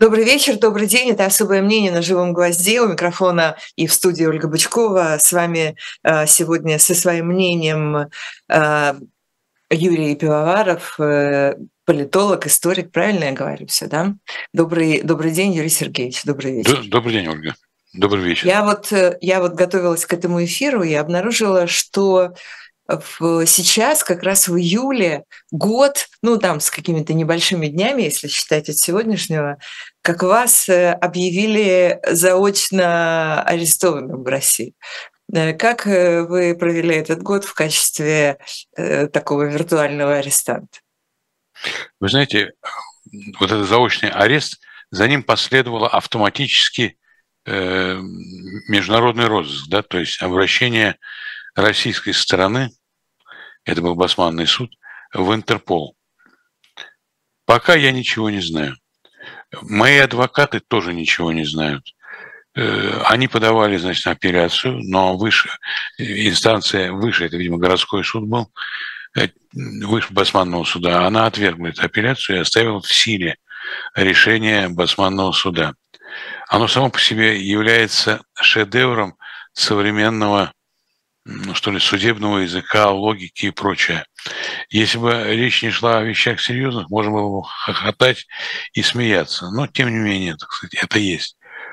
Добрый вечер, добрый день. Это «Особое мнение» на «Живом гвозде». У микрофона и в студии Ольга Бычкова. С вами сегодня со своим мнением э, Юрий Пивоваров, политолог, историк. Правильно я говорю все, да? Добрый день, Юрий Сергеевич. Добрый вечер. Добрый день, Ольга. Добрый вечер. Я вот готовилась к этому эфиру и обнаружила, что сейчас, как раз в июле, год, ну там с какими-то небольшими днями, если считать от сегодняшнего, как вас объявили заочно арестованным в России. Как вы провели этот год в качестве такого виртуального арестанта? Вы знаете, вот этот заочный арест, за ним последовало автоматически международный розыск, да, то есть обращение российской стороны, это был Басманный суд, в Интерпол. Пока я ничего не знаю. Мои адвокаты тоже ничего не знают. Они подавали, значит, апелляцию, но выше, инстанция выше, это, видимо, городской суд был, выше Басманного суда, она отвергла эту апелляцию и оставила в силе решение Басманного суда. Оно само по себе является шедевром современного, ну, что ли, судебного языка, логики и прочее. Если бы речь не шла о вещах серьезных, можно было бы хохотать и смеяться. Но, тем не менее, так сказать, это есть.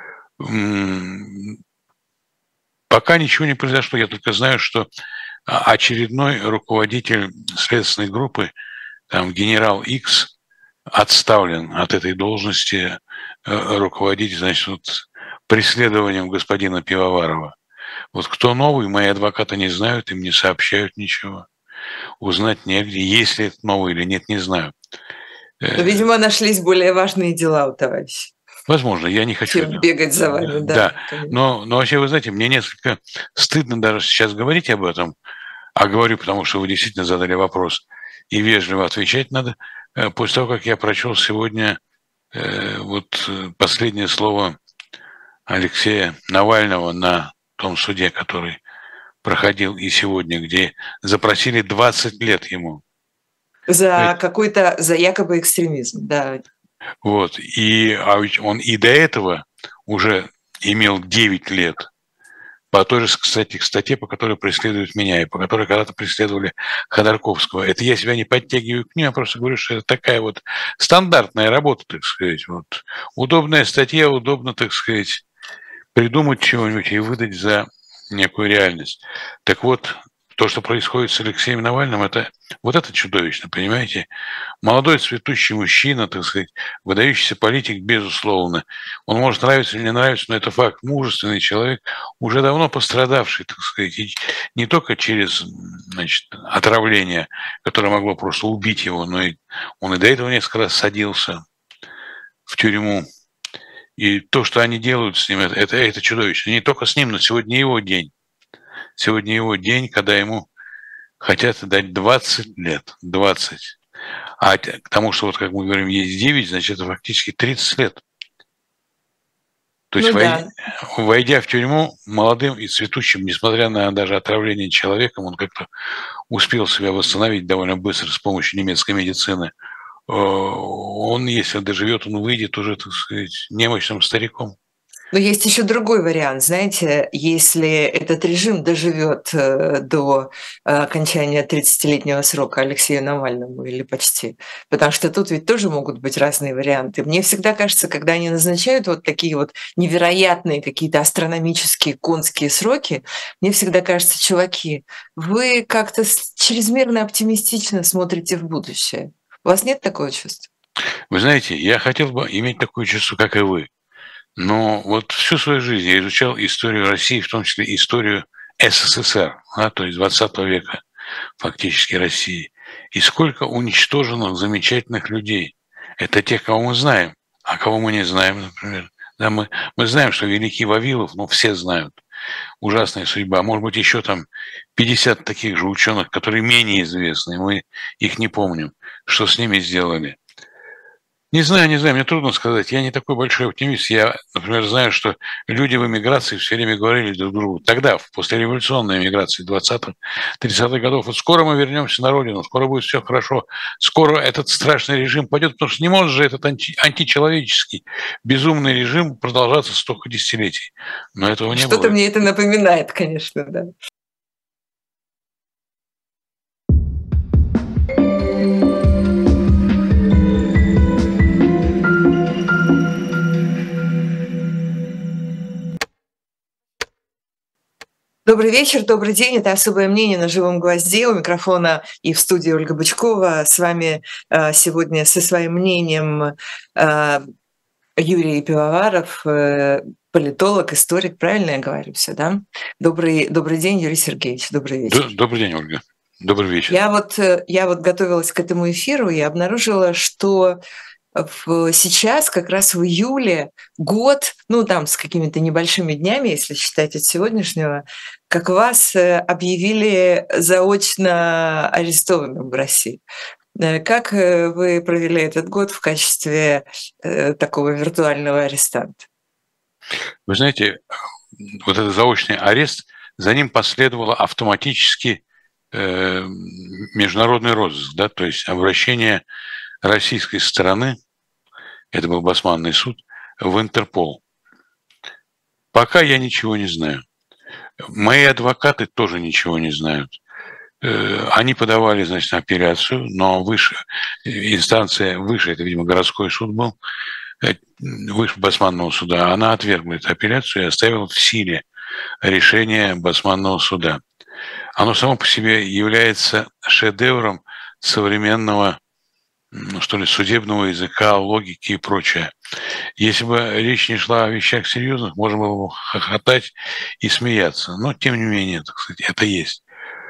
Пока ничего не произошло. Я только знаю, что очередной руководитель следственной группы, там, генерал X, отставлен от этой должности руководить, значит, вот, преследованием господина Пивоварова. Вот кто новый, мои адвокаты не знают, им не сообщают ничего. Узнать негде. Есть ли это новый или нет, не знаю. Но, видимо, нашлись более важные дела у товарища. Возможно, я не хочу... Чем бегать за вами, да. Но вообще, вы знаете, мне несколько стыдно даже сейчас говорить об этом, а говорю, потому что вы действительно задали вопрос, и вежливо отвечать надо. После того, как я прочел сегодня вот последнее слово Алексея Навального на том суде, который проходил и сегодня, где запросили 20 лет ему. За якобы экстремизм, да. Вот, а ведь он и до этого уже имел 9 лет по той же, кстати, статье, по которой преследуют меня, и по которой когда-то преследовали Ходорковского. Это я себя не подтягиваю к ним, я просто говорю, что это такая вот стандартная работа, так сказать. Вот. Удобная статья, удобно, так сказать, придумать чего-нибудь и выдать за некую реальность. Так вот, то, что происходит с Алексеем Навальным, это чудовищно, понимаете? Молодой цветущий мужчина, так сказать, выдающийся политик, безусловно. Он может нравиться или не нравиться, но это факт. Мужественный человек, уже давно пострадавший, так сказать, и не только через, значит, отравление, которое могло просто убить его, но и он и до этого несколько раз садился в тюрьму. И то, что они делают с ним, это чудовищно. Не только с ним, но сегодня его день. Сегодня его день, когда ему хотят дать 20 лет. 20. А к тому, что, вот как мы говорим, есть 9, значит, это фактически 30 лет. То есть, войдя в тюрьму, молодым и цветущим, несмотря на даже отравление человеком, он как-то успел себя восстановить довольно быстро с помощью немецкой медицины. Он, если доживет, он выйдет уже, так сказать, немощным стариком. Но есть еще другой вариант, знаете, если этот режим доживет до окончания 30-летнего срока Алексею Навальному или почти, потому что тут ведь тоже могут быть разные варианты. Мне всегда кажется, когда они назначают вот такие вот невероятные какие-то астрономические конские сроки, мне всегда кажется, чуваки, вы как-то чрезмерно оптимистично смотрите в будущее. У вас нет такого чувства? Вы знаете, я хотел бы иметь такое чувство, как и вы. Но вот всю свою жизнь я изучал историю России, в том числе историю СССР, то есть 20 века фактически России. И сколько уничтоженных замечательных людей. Это тех, кого мы знаем, а кого мы не знаем, например. Да, мы знаем, что великий Вавилов, все знают. Ужасная судьба. Может быть, еще там 50 таких же ученых, которые менее известны, мы их не помним. Что с ними сделали? Не знаю, не знаю, мне трудно сказать. Я не такой большой оптимист. Я, например, знаю, что люди в эмиграции все время говорили друг другу, тогда, в послереволюционной эмиграции 20-30-х годов, вот скоро мы вернемся на родину, скоро будет все хорошо, скоро этот страшный режим пойдет, потому что не может же этот античеловеческий, безумный режим продолжаться столько десятилетий. Но этого не Что-то было. мне это напоминает, конечно, да. Добрый вечер, добрый день. Это «Особое мнение» на «Живом гвозде». У микрофона и в студии Ольга Бычкова. С вами сегодня со своим мнением Юрий Пивоваров, политолог, историк. Правильно я говорю все, да? Добрый день, Юрий Сергеевич. Добрый вечер. Добрый день, Ольга. Добрый вечер. Я вот готовилась к этому эфиру и обнаружила, что сейчас, как раз в июле, год, ну там с какими-то небольшими днями, если считать от сегодняшнего, как вас объявили заочно арестованным в России. Как вы провели этот год в качестве такого виртуального арестанта? Вы знаете, вот этот заочный арест, за ним последовало автоматически международный розыск, да, то есть обращение российской стороны, это был Басманный суд, в Интерпол. Пока я ничего не знаю. Мои адвокаты тоже ничего не знают. Они подавали, значит, апелляцию, но выше, инстанция выше, это, видимо, городской суд был, выше Басманного суда, она отвергла эту апелляцию и оставила в силе решение Басманного суда. Оно само по себе является шедевром современного, ну, что ли, судебного языка, логики и прочее. Если бы речь не шла о вещах серьезных, можно было бы хохотать и смеяться. Но, тем не менее, так сказать, это есть.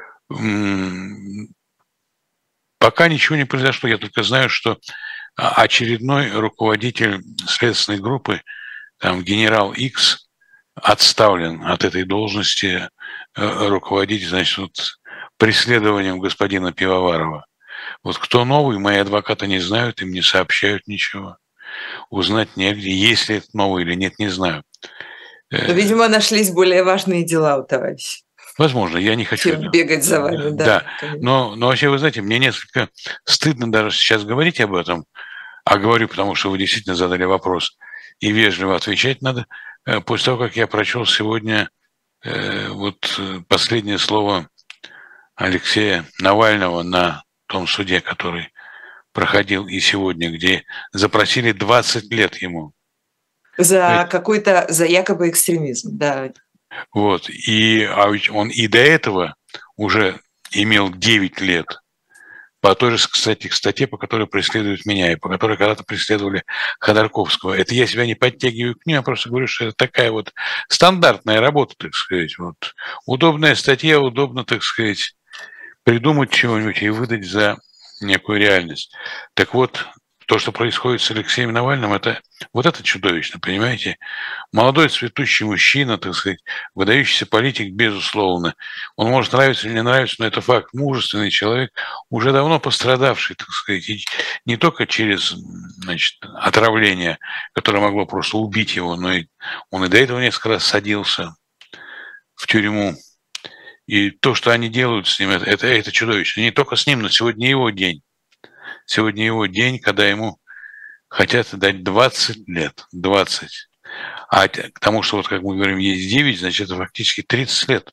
Пока ничего не произошло. Я только знаю, что очередной руководитель следственной группы, там, генерал Икс, отставлен от этой должности руководить, значит, вот, преследованием господина Пивоварова. Вот кто новый, мои адвокаты не знают, им не сообщают ничего. Узнать негде, есть ли это новый или нет, не знаю. Но, видимо, нашлись более важные дела у товарища. Возможно, я не хочу... Чем бегать за вами, да. Но вообще, вы знаете, мне несколько стыдно даже сейчас говорить об этом, а говорю, потому что вы действительно задали вопрос, и вежливо отвечать надо. После того, как я прочел сегодня вот последнее слово Алексея Навального на том суде, который проходил и сегодня, где запросили 20 лет ему. За какой-то, за якобы экстремизм, да. Вот, а ведь он и до этого уже имел 9 лет по той же, кстати, статье, по которой преследуют меня, и по которой когда-то преследовали Ходорковского. Это я себя не подтягиваю к ним, я просто говорю, что это такая вот стандартная работа, так сказать. Вот. Удобная статья, удобно, так сказать, придумать чего-нибудь и выдать за некую реальность. Так вот, то, что происходит с Алексеем Навальным, это чудовищно, понимаете? Молодой цветущий мужчина, так сказать, выдающийся политик, безусловно. Он может нравиться или не нравиться, но это факт. Мужественный человек, уже давно пострадавший, так сказать, и не только через, значит, отравление, которое могло просто убить его, но и он и до этого несколько раз садился в тюрьму. И то, что они делают с ним, это чудовищно. Не только с ним, но сегодня его день. Сегодня его день, когда ему хотят дать 20 лет. 20. А к тому, что, вот как мы говорим, есть 9, значит, это фактически 30 лет.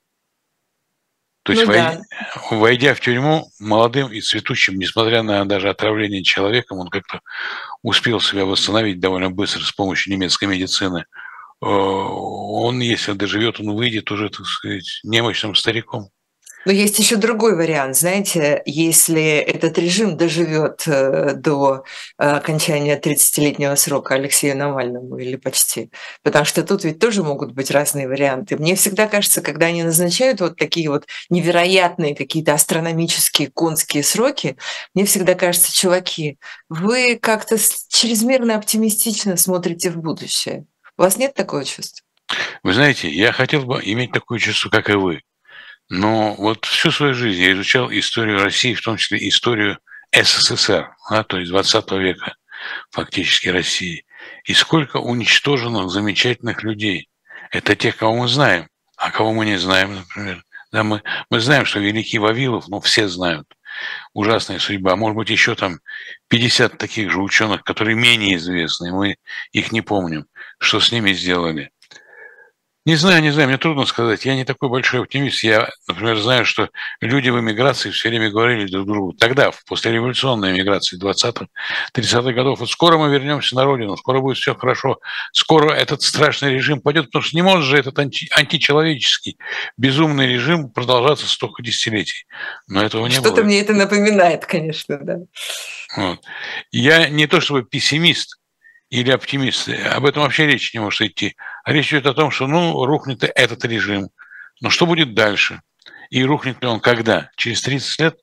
То есть, войдя в тюрьму, молодым и цветущим, несмотря на даже отравление человеком, он как-то успел себя восстановить довольно быстро с помощью немецкой медицины. Он, если доживет, он выйдет уже, так сказать, немощным стариком. Но есть еще другой вариант, знаете, если этот режим доживет до окончания 30-летнего срока Алексею Навальному или почти, потому что тут ведь тоже могут быть разные варианты. Мне всегда кажется, когда они назначают вот такие вот невероятные какие-то астрономические конские сроки, мне всегда кажется, чуваки, вы как-то чрезмерно оптимистично смотрите в будущее. У вас нет такого чувства? Вы знаете, я хотел бы иметь такое чувство, как и вы. Но вот всю свою жизнь я изучал историю России, в том числе историю СССР, да, то есть 20 века. фактически России. И сколько уничтоженных замечательных людей. Это тех, кого мы знаем, а кого мы не знаем, например. Да, мы знаем, что великий Вавилов, ну, все знают. Ужасная судьба. Может быть, еще там 50 таких же ученых, которые менее известны, мы их не помним. Что с ними сделали? Не знаю, мне трудно сказать. Я не такой большой оптимист. Я, например, знаю, что люди в эмиграции все время говорили друг другу, тогда, в послереволюционной эмиграции 20-30-х годов, вот скоро мы вернемся на родину, скоро будет все хорошо, скоро этот страшный режим пойдет, потому что не может же этот античеловеческий, безумный режим продолжаться столько десятилетий. Но этого не было. Что-то мне это напоминает, конечно, да. Вот. Я не то чтобы пессимист, или оптимисты. Об этом вообще речь не может идти. А речь идет о том, что, ну, рухнет этот режим. Но что будет дальше? И рухнет ли он когда? Через 30 лет?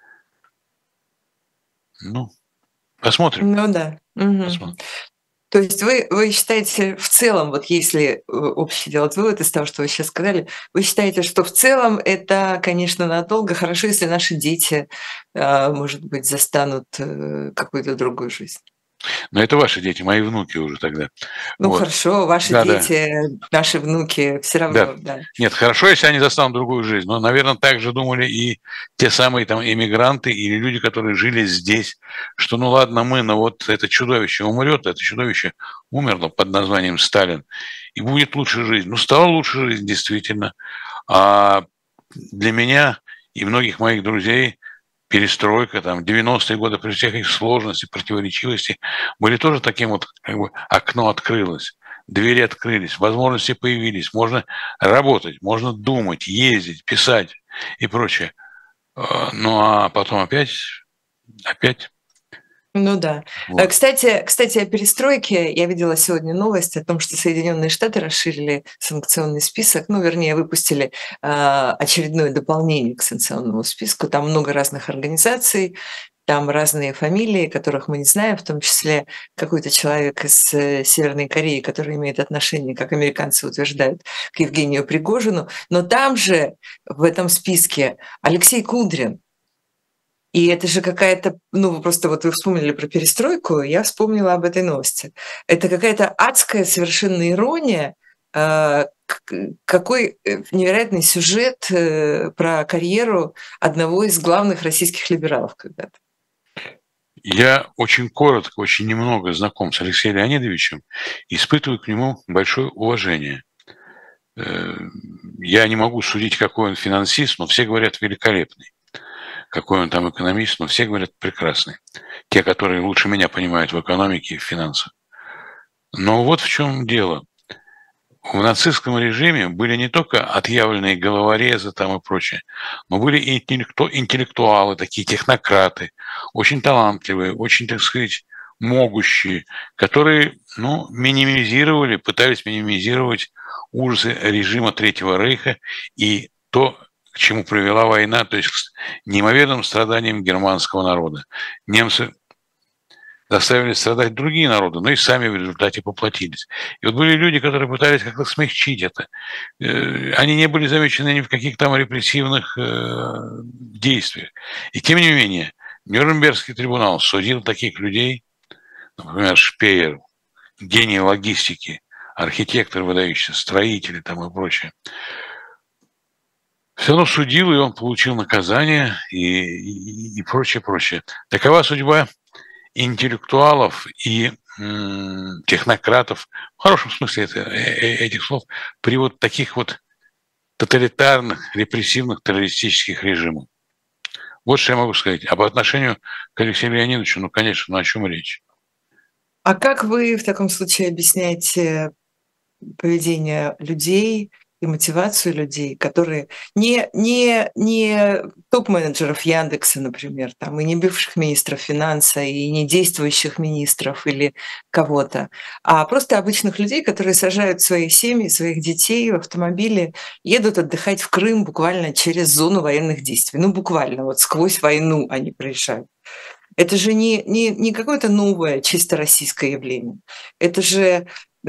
Ну, посмотрим. Ну да. Угу. Посмотрим. То есть вы считаете в целом, вот если общий делать вывод из того, что вы сейчас сказали, вы считаете, что в целом это, конечно, надолго, хорошо, если наши дети, может быть, застанут какую-то другую жизнь? Но это ваши дети, мои внуки уже тогда. Ну вот. хорошо, ваши дети, наши внуки, все равно, да. Нет, хорошо, если они застанут другую жизнь. Но, наверное, так же думали и те самые там иммигранты или люди, которые жили здесь, что ну ладно, но вот это чудовище умрет, это чудовище умерло под названием Сталин, и будет лучше жизнь. Ну, стала лучше жизнь, действительно. А для меня и многих моих друзей перестройка, там, 90-е годы, при всех их сложности, противоречивости, были тоже таким вот, как бы, окно открылось, двери открылись, возможности появились, можно работать, можно думать, ездить, писать и прочее. Ну, а потом опять. Ну да. Вот. Кстати, о перестройке. Я видела сегодня новость о том, что Соединенные Штаты расширили санкционный список, ну, вернее, выпустили очередное дополнение к санкционному списку. Там много разных организаций, там разные фамилии, которых мы не знаем, в том числе какой-то человек из Северной Кореи, который имеет отношение, как американцы утверждают, к Евгению Пригожину. Но там же, в этом списке, Алексей Кудрин. И это же какая-то, ну, вы просто вот вы вспомнили про перестройку, я вспомнила об этой новости. Это какая-то адская совершенно ирония, какой невероятный сюжет про карьеру одного из главных российских либералов когда-то. Я очень коротко, очень немного знаком с Алексеем Леонидовичем, испытываю к нему большое уважение. Я не могу судить, какой он финансист, но все говорят великолепный. Какой он там экономист, но все говорят прекрасный. Те, которые лучше меня понимают в экономике и в финансах. Но вот в чем дело. В нацистском режиме были не только отъявленные головорезы там и прочее, но были и интеллектуалы, такие технократы, очень талантливые, очень, так сказать, могущие, которые, ну, пытались минимизировать ужасы режима Третьего Рейха и то, к чему привела война, то есть к неимоверным страданиям германского народа. Немцы заставили страдать другие народы, но и сами в результате поплатились. И вот были люди, которые пытались как-то смягчить это. Они не были замечены ни в каких там репрессивных действиях. И тем не менее, Нюрнбергский трибунал судил таких людей, например, Шпеер, гений логистики, архитектор выдающийся, строители там и прочее. Все равно судил, и он получил наказание и прочее. Такова судьба интеллектуалов и технократов, в хорошем смысле этих слов, при вот таких вот тоталитарных, репрессивных, террористических режимах. Вот что я могу сказать. А по отношению к Алексею Леонидовичу, ну, конечно, о чем речь? А как вы в таком случае объясняете поведение людей и мотивацию людей, которые не топ-менеджеров Яндекса, например, там, и не бывших министров финансов, и не действующих министров или кого-то, а просто обычных людей, которые сажают свои семьи, своих детей в автомобили, едут отдыхать в Крым буквально через зону военных действий. Ну, буквально, вот сквозь войну они проезжают. Это же не какое-то новое, чисто российское явление. Это же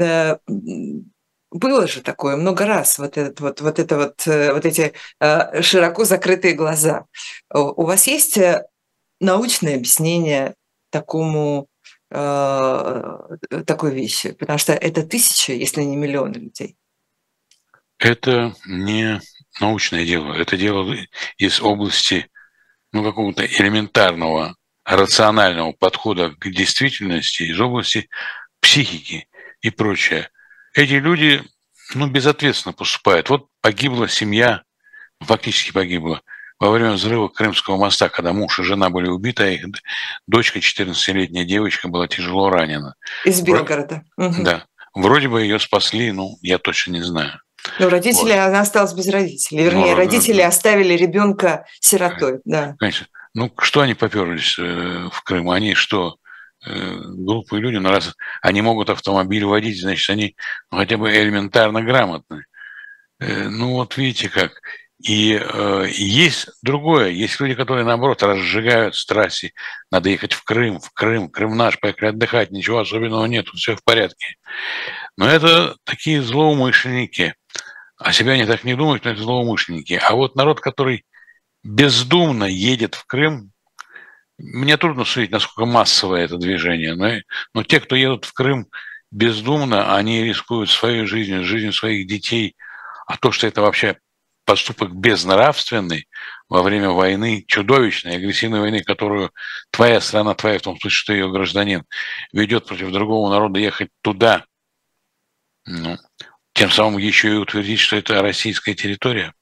было же такое много раз, вот эти широко закрытые глаза. У вас есть научное объяснение такому такой вещи? Потому что это тысячи, если не миллионы людей. Это не научное дело, это дело из области какого-то элементарного рационального подхода к действительности, из области психики и прочее. Эти люди безответственно поступают. Вот погибла семья, фактически погибла во время взрыва Крымского моста, когда муж и жена были убиты, а их дочка, 14-летняя девочка, была тяжело ранена. Из Белгорода. Да. Вроде бы ее спасли, я точно не знаю. Родители, она осталась без родителей. Вернее, родители оставили ребенка сиротой. Да. Конечно. Что они поперлись в Крым? Они что, глупые люди? Раз они могут автомобиль водить, значит, они хотя бы элементарно грамотны. Вот видите как. И есть другое. Есть люди, которые, наоборот, разжигают страсти. Надо ехать в Крым, Крым наш, поехали отдыхать, ничего особенного нет, все в порядке. Но это такие злоумышленники. О себе они так не думают, но это злоумышленники. А вот народ, который бездумно едет в Крым, мне трудно судить, насколько массовое это движение, но те, кто едут в Крым бездумно, они рискуют своей жизнью, жизнью своих детей. А то, что это вообще поступок безнравственный во время войны, чудовищной, агрессивной войны, которую твоя страна, твоя в том смысле, что ее гражданин, ведет против другого народа, ехать туда, тем самым еще и утвердить, что это российская территория.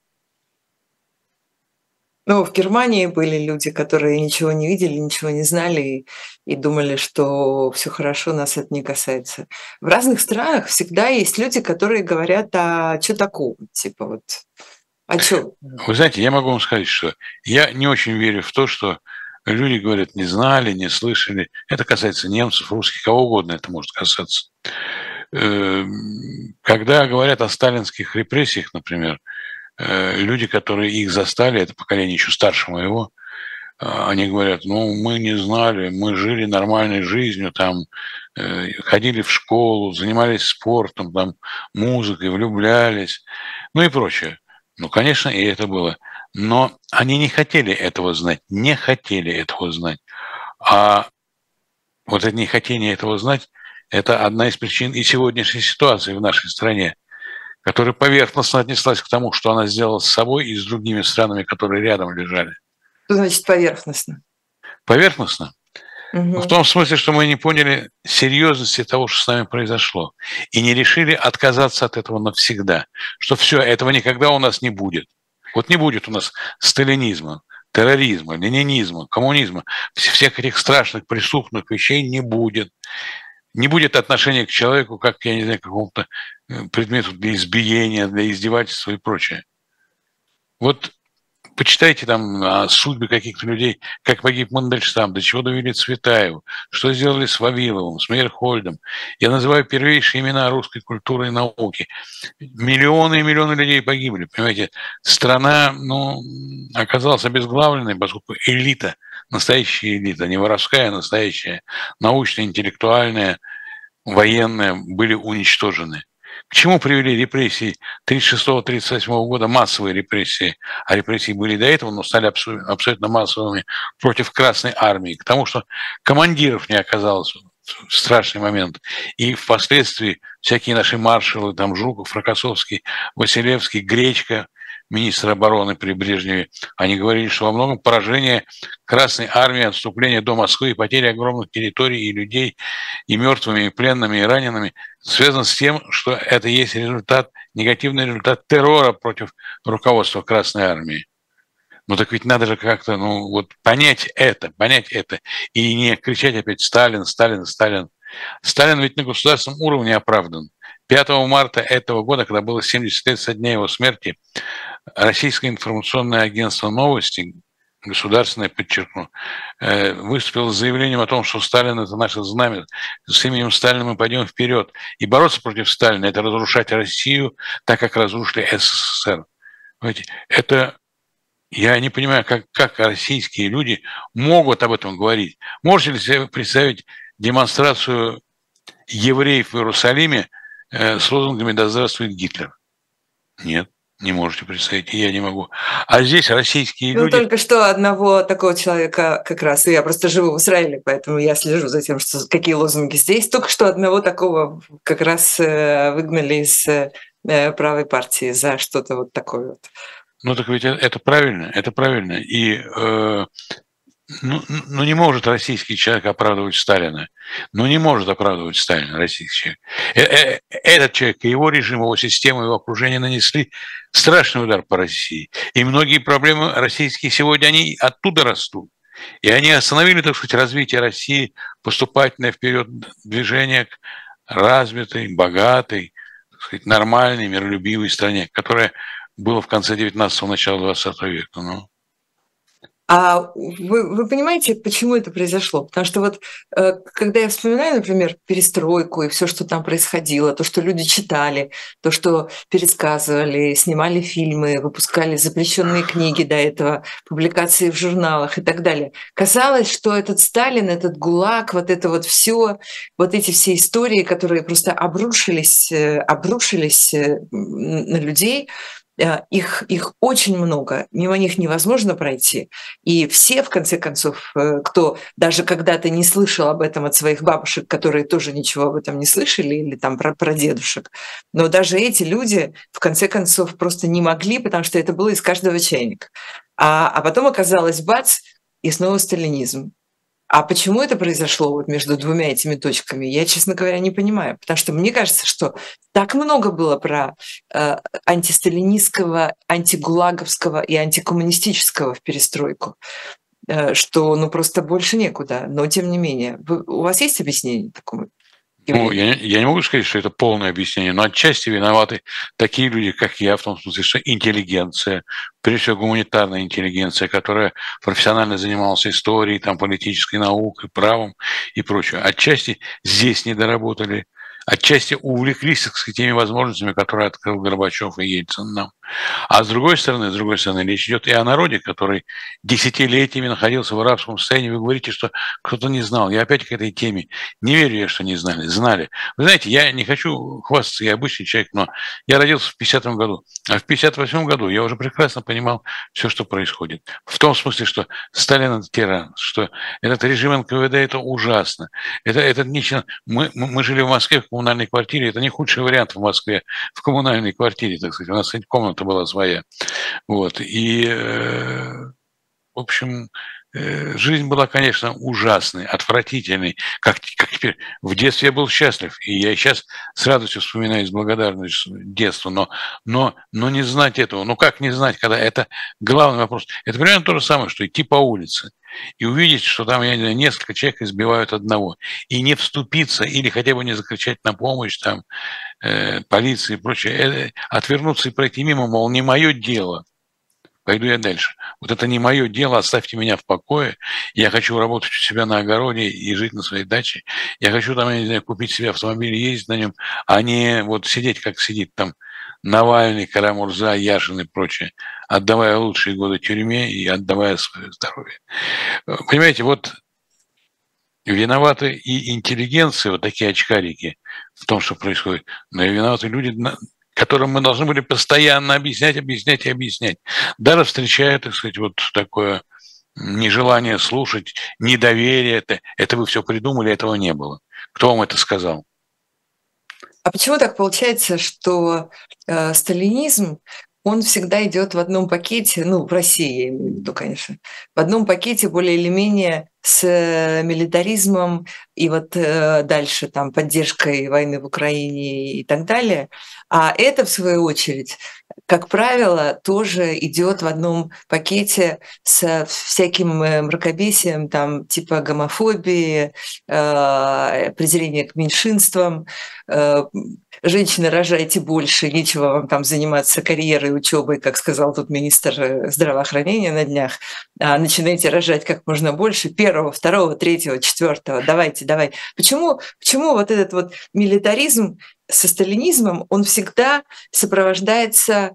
В Германии были люди, которые ничего не видели, ничего не знали и думали, что все хорошо, нас это не касается. В разных странах всегда есть люди, которые говорят, а что такого? Типа вот, а что? Вы знаете, я могу вам сказать, что я не очень верю в то, что люди говорят, не знали, не слышали. Это касается немцев, русских, кого угодно это может касаться. Когда говорят о сталинских репрессиях, например, люди, которые их застали, это поколение еще старше моего, они говорят, мы не знали, мы жили нормальной жизнью, там, ходили в школу, занимались спортом, там, музыкой, влюблялись, и прочее. Конечно, и это было. Но они не хотели этого знать, не хотели этого знать. А вот это нехотение этого знать, это одна из причин и сегодняшней ситуации в нашей стране, которая поверхностно отнеслась к тому, что она сделала с собой и с другими странами, которые рядом лежали. Что значит поверхностно? Поверхностно? В том смысле, что мы не поняли серьезности того, что с нами произошло, и не решили отказаться от этого навсегда, что все, этого никогда у нас не будет. Вот не будет у нас сталинизма, терроризма, ленинизма, коммунизма, всех этих страшных преступных вещей не будет. Не будет отношения к человеку, как, я не знаю, к какому-то предмету для избиения, для издевательства и прочее. Вот почитайте там о судьбе каких-то людей, как погиб Мандельштам, до чего довели Цветаеву, что сделали с Вавиловым, с Мейерхольдом. Я называю первейшие имена русской культуры и науки. Миллионы и миллионы людей погибли, понимаете. Страна, оказалась обезглавленной, поскольку элита, настоящая элита, не воровская, а настоящая, научная, интеллектуальная, военная, были уничтожены. К чему привели репрессии 1936-1938 года, массовые репрессии, а репрессии были до этого, но стали абсолютно массовыми против Красной Армии, к тому, что командиров не оказалось в страшный момент. И впоследствии всякие наши маршалы, там Жуков, Рокоссовский, Василевский, Гречко, министр обороны при Брежневе, они говорили, что во многом поражение Красной Армии, отступление до Москвы и потери огромных территорий и людей, и мертвыми, и пленными, и ранеными, связано с тем, что это есть результат, негативный результат террора против руководства Красной Армии. Так ведь надо же как-то, понять это, и не кричать опять «Сталин, Сталин, Сталин». Сталин ведь на государственном уровне оправдан. 5 марта этого года, когда было 70 лет со дня его смерти, Российское информационное агентство «Новости», государственное, подчеркну, выступило с заявлением о том, что Сталин – это наше знамя, с именем Сталина мы пойдем вперед. И бороться против Сталина – это разрушать Россию, так как разрушили СССР. Понимаете, это я не понимаю, как российские люди могут об этом говорить. Можете ли себе представить демонстрацию евреев в Иерусалиме с лозунгами «Да здравствует Гитлер»? Нет. Не можете представить, и я не могу. А здесь российские Ну, люди... только что одного такого человека как раз, и я просто живу в Израиле, поэтому я слежу за тем, что какие лозунги здесь. Только что одного такого как раз выгнали из правой партии за что-то вот такое вот. Ну, так ведь это правильно, это правильно. И ну, не может российский человек оправдывать Сталина. Ну, не может оправдывать Сталина российский человек. Этот человек и его режим, его система, его окружение нанесли страшный удар по России. И многие проблемы российские сегодня, они оттуда растут. И они остановили, так сказать, развитие России, поступательное вперед движение к развитой, богатой, так сказать, нормальной, миролюбивой стране, которая была в конце 19-го, начала 20 века. Ну. А вы понимаете, почему это произошло? Потому что вот когда я вспоминаю, например, перестройку и все, что там происходило, то, что люди читали, то, что пересказывали, снимали фильмы, выпускали запрещенные книги до этого, публикации в журналах и так далее, казалось, что этот Сталин, этот ГУЛАГ, вот это вот все, вот эти все истории, которые просто обрушились на людей, их очень много, мимо них невозможно пройти. И все, в конце концов, кто даже когда-то не слышал об этом от своих бабушек, которые тоже ничего об этом не слышали, или там про дедушек, но даже эти люди, в конце концов, просто не могли, потому что это было из каждого чайника. А потом оказалось, бац, и снова сталинизм. А почему это произошло вот между двумя этими точками, я, честно говоря, не понимаю. Потому что мне кажется, что так много было про антисталинистского, антигулаговского и антикоммунистического в перестройку, что ну просто больше некуда. Но тем не менее. У вас есть объяснение такому? Ну, я не могу сказать, что это полное объяснение, но отчасти виноваты такие люди, как я, в том смысле, что интеллигенция, прежде всего гуманитарная интеллигенция, которая профессионально занималась историей, там, политической наукой, правом и прочее. Отчасти здесь не доработали, отчасти увлеклись, так сказать, теми возможностями, которые открыл Горбачев и Ельцин нам. А с другой стороны, речь идет и о народе, который десятилетиями находился в арабском состоянии. Вы говорите, что кто-то не знал. Я опять к этой теме. Не верю я, что не знали. Знали. Вы знаете, я не хочу хвастаться, я обычный человек, но я родился в 50-м году. А в 58-м году я уже прекрасно понимал все, что происходит. В том смысле, что Сталин – это тиран, что этот режим НКВД – это ужасно. Это нечто... Мы жили в Москве в коммунальной квартире. Это не худший вариант в Москве в коммунальной квартире, так сказать. У нас комната была своя. Вот. И, в общем, жизнь была, конечно, ужасной, отвратительной. Как теперь. В детстве я был счастлив, и я сейчас с радостью вспоминаю с благодарностью детства, но не знать этого. Ну как не знать, когда это главный вопрос. Это примерно то же самое, что идти по улице и увидеть, что там, я не знаю, несколько человек избивают одного, и не вступиться или хотя бы не закричать на помощь там полиции и прочее, отвернуться и пройти мимо, мол, не мое дело. Пойду я дальше. Вот это не мое дело, оставьте меня в покое. Я хочу работать у себя на огороде и жить на своей даче. Я хочу там, я не знаю, купить себе автомобиль и ездить на нем, а не вот сидеть, как сидит там Навальный, Карамурза, Яшин и прочее, отдавая лучшие годы тюрьме и отдавая свое здоровье. Понимаете, вот виноваты и интеллигенция, вот такие очкарики в том, что происходит, но и виноваты люди, которым мы должны были постоянно объяснять. Даже встречая, так сказать, вот такое нежелание слушать, недоверие, это вы все придумали, этого не было. Кто вам это сказал? А почему так получается, что сталинизм, он всегда идет в одном пакете, ну, в России, я имею в виду, конечно, в одном пакете более или менее с милитаризмом и вот дальше там поддержкой войны в Украине и так далее. А это, в свою очередь, как правило, тоже идет в одном пакете с всяким мракобесием, там, типа гомофобии, презрения к меньшинствам, женщины, рожайте больше, нечего вам там заниматься карьерой, учебой, как сказал тут министр здравоохранения на днях. Начинайте рожать как можно больше, первого, второго, третьего, четвертого. Давайте. Почему вот этот вот милитаризм со сталинизмом, он всегда сопровождается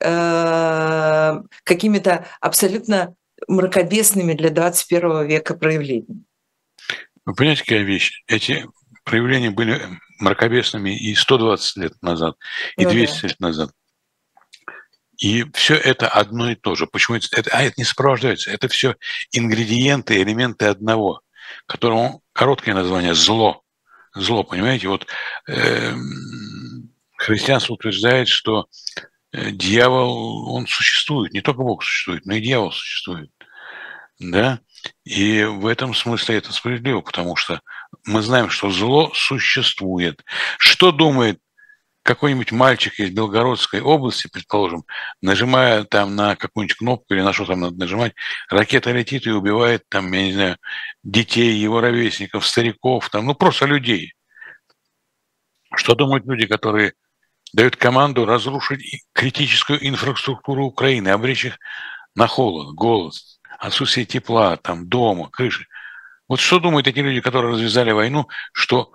какими-то абсолютно мракобесными для 21 века проявлениями? Вы понимаете, какая вещь? Эти проявления были мракобесными и 120 лет назад, и 200 лет назад. И все это одно и то же. Почему это не сопровождается? Это все ингредиенты, элементы одного, которому короткое название зло. Зло, понимаете? Вот христианство утверждает, что дьявол, он существует, не только Бог существует, но и дьявол существует. Да? И в этом смысле это справедливо, потому что мы знаем, что зло существует. Что думает какой-нибудь мальчик из Белгородской области, предположим, нажимая там на какую-нибудь кнопку или на что там надо нажимать, ракета летит и убивает там, я не знаю, детей, его ровесников, стариков, там, ну просто людей. Что думают люди, которые дают команду разрушить критическую инфраструктуру Украины, обречь их на холод, голод, отсутствие тепла, там, дома, крыши? Вот что думают эти люди, которые развязали войну, что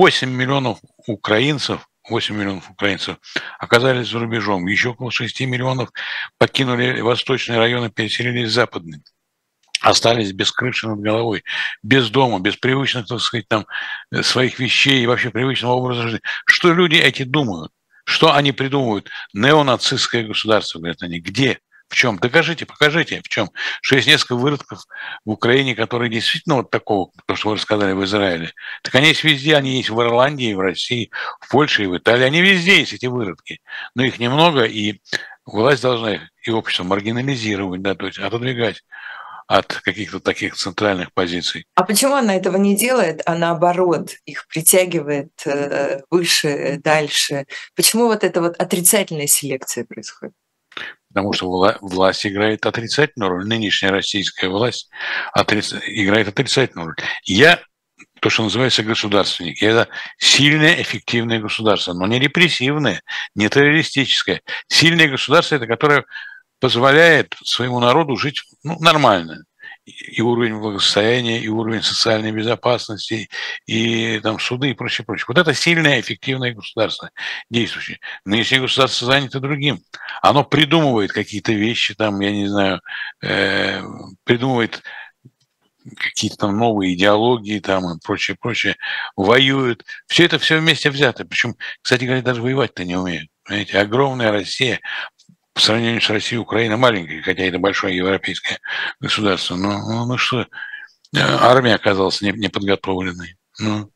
8 миллионов украинцев оказались за рубежом, еще около 6 миллионов покинули восточные районы, переселились в западные, остались без крыши над головой, без дома, без привычных, так сказать, там, своих вещей и вообще привычного образа жизни. Что люди эти думают? Что они придумывают? Неонацистское государство, говорят они. Где? В чем? Докажите, покажите, в чем. Что есть несколько выродков в Украине, которые действительно вот такого, то, что вы рассказали в Израиле. Так они есть везде, они есть в Ирландии, в России, в Польше и в Италии. Они везде есть, эти выродки. Но их немного, и власть должна их и общество маргинализировать, да, то есть отодвигать от каких-то таких центральных позиций. А почему она этого не делает, а наоборот их притягивает выше, дальше? Почему вот эта вот отрицательная селекция происходит? Потому что власть играет отрицательную роль. Нынешняя российская власть играет отрицательную роль. Я, то, что называется государственник, это сильное, эффективное государство, но не репрессивное, не террористическое. Сильное государство – это которое позволяет своему народу жить нормально. И уровень благосостояния, и уровень социальной безопасности, и там суды, и прочее, прочее. Вот это сильное, эффективное государство действующее. Нынешнее государство занято другим. Оно придумывает какие-то вещи, там, я не знаю, придумывает какие-то там новые идеологии там и прочее, прочее, воюют. Все это все вместе взято. Причем, кстати говоря, даже воевать-то не умеют. Понимаете, огромная Россия, по сравнению с Россией, Украина маленькая, хотя это большое европейское государство. Ну что, армия оказалась неподготовленной. Ну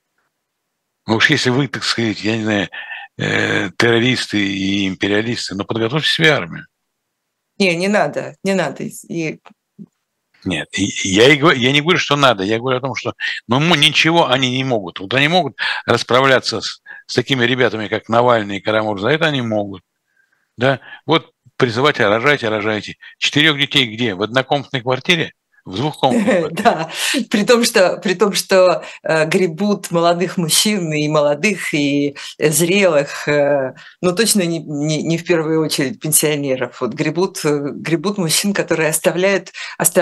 уж если вы, так сказать, я не знаю, террористы и империалисты, но подготовьте себе армию. Не надо, не надо. Нет, я не говорю, что надо, я говорю о том, что ничего они не могут. Вот они могут расправляться с такими ребятами, как Навальный и Карамурза, это они могут. Да? Вот призывать, рожайте, рожайте. 4 детей где? В однокомнатной квартире? В двухкомнатной квартире? Да, при том, что гребут молодых мужчин, и молодых, и зрелых, но точно не в первую очередь пенсионеров. Вот гребут мужчин, которые оставляют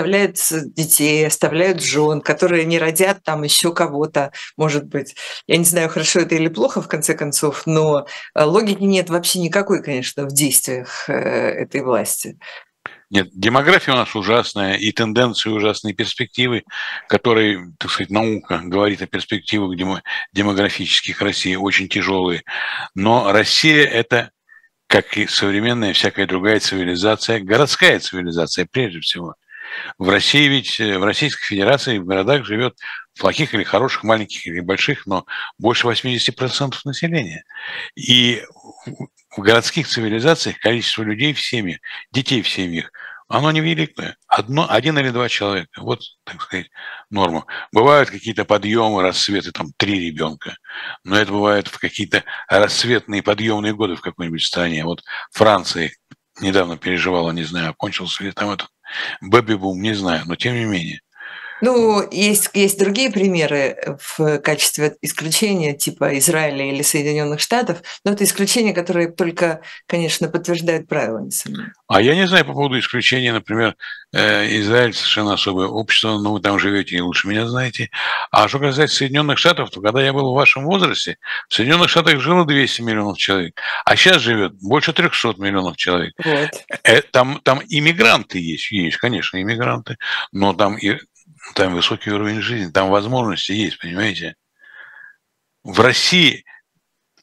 детей, оставляют жен, которые не родят там еще кого-то, может быть. Я не знаю, хорошо это или плохо, в конце концов, но логики нет вообще никакой, конечно, в действиях этой власти. Нет, демография у нас ужасная, и тенденции ужасные, перспективы, которые, так сказать, наука говорит о перспективах демографических России, очень тяжелые. Но Россия – это, как и современная всякая другая цивилизация, городская цивилизация прежде всего. В России ведь, в Российской Федерации в городах живет плохих или хороших, маленьких или больших, но больше 80% населения. И в городских цивилизациях количество людей в семьях, детей в семьях, оно невеликое. Один или два человека. Вот, так сказать, норма. Бывают какие-то подъемы, рассветы, там 3 ребенка. Но это бывает в какие-то рассветные подъемные годы в какой-нибудь стране. Вот Франция недавно переживала, не знаю, окончился ли там этот бэби-бум, не знаю, но тем не менее. Ну, есть другие примеры в качестве исключения, типа Израиля или Соединенных Штатов, но это исключения, которые только, конечно, подтверждают правила, несомненно. А я не знаю по поводу исключения, например, Израиль совершенно особое общество, но вы там живете и лучше меня знаете. А что касается Соединенных Штатов, то когда я был в вашем возрасте, в Соединенных Штатах жило 200 миллионов человек, а сейчас живет больше 300 миллионов человек. Вот. Там иммигранты есть, конечно, иммигранты, но там высокий уровень жизни, там возможности есть, понимаете? В России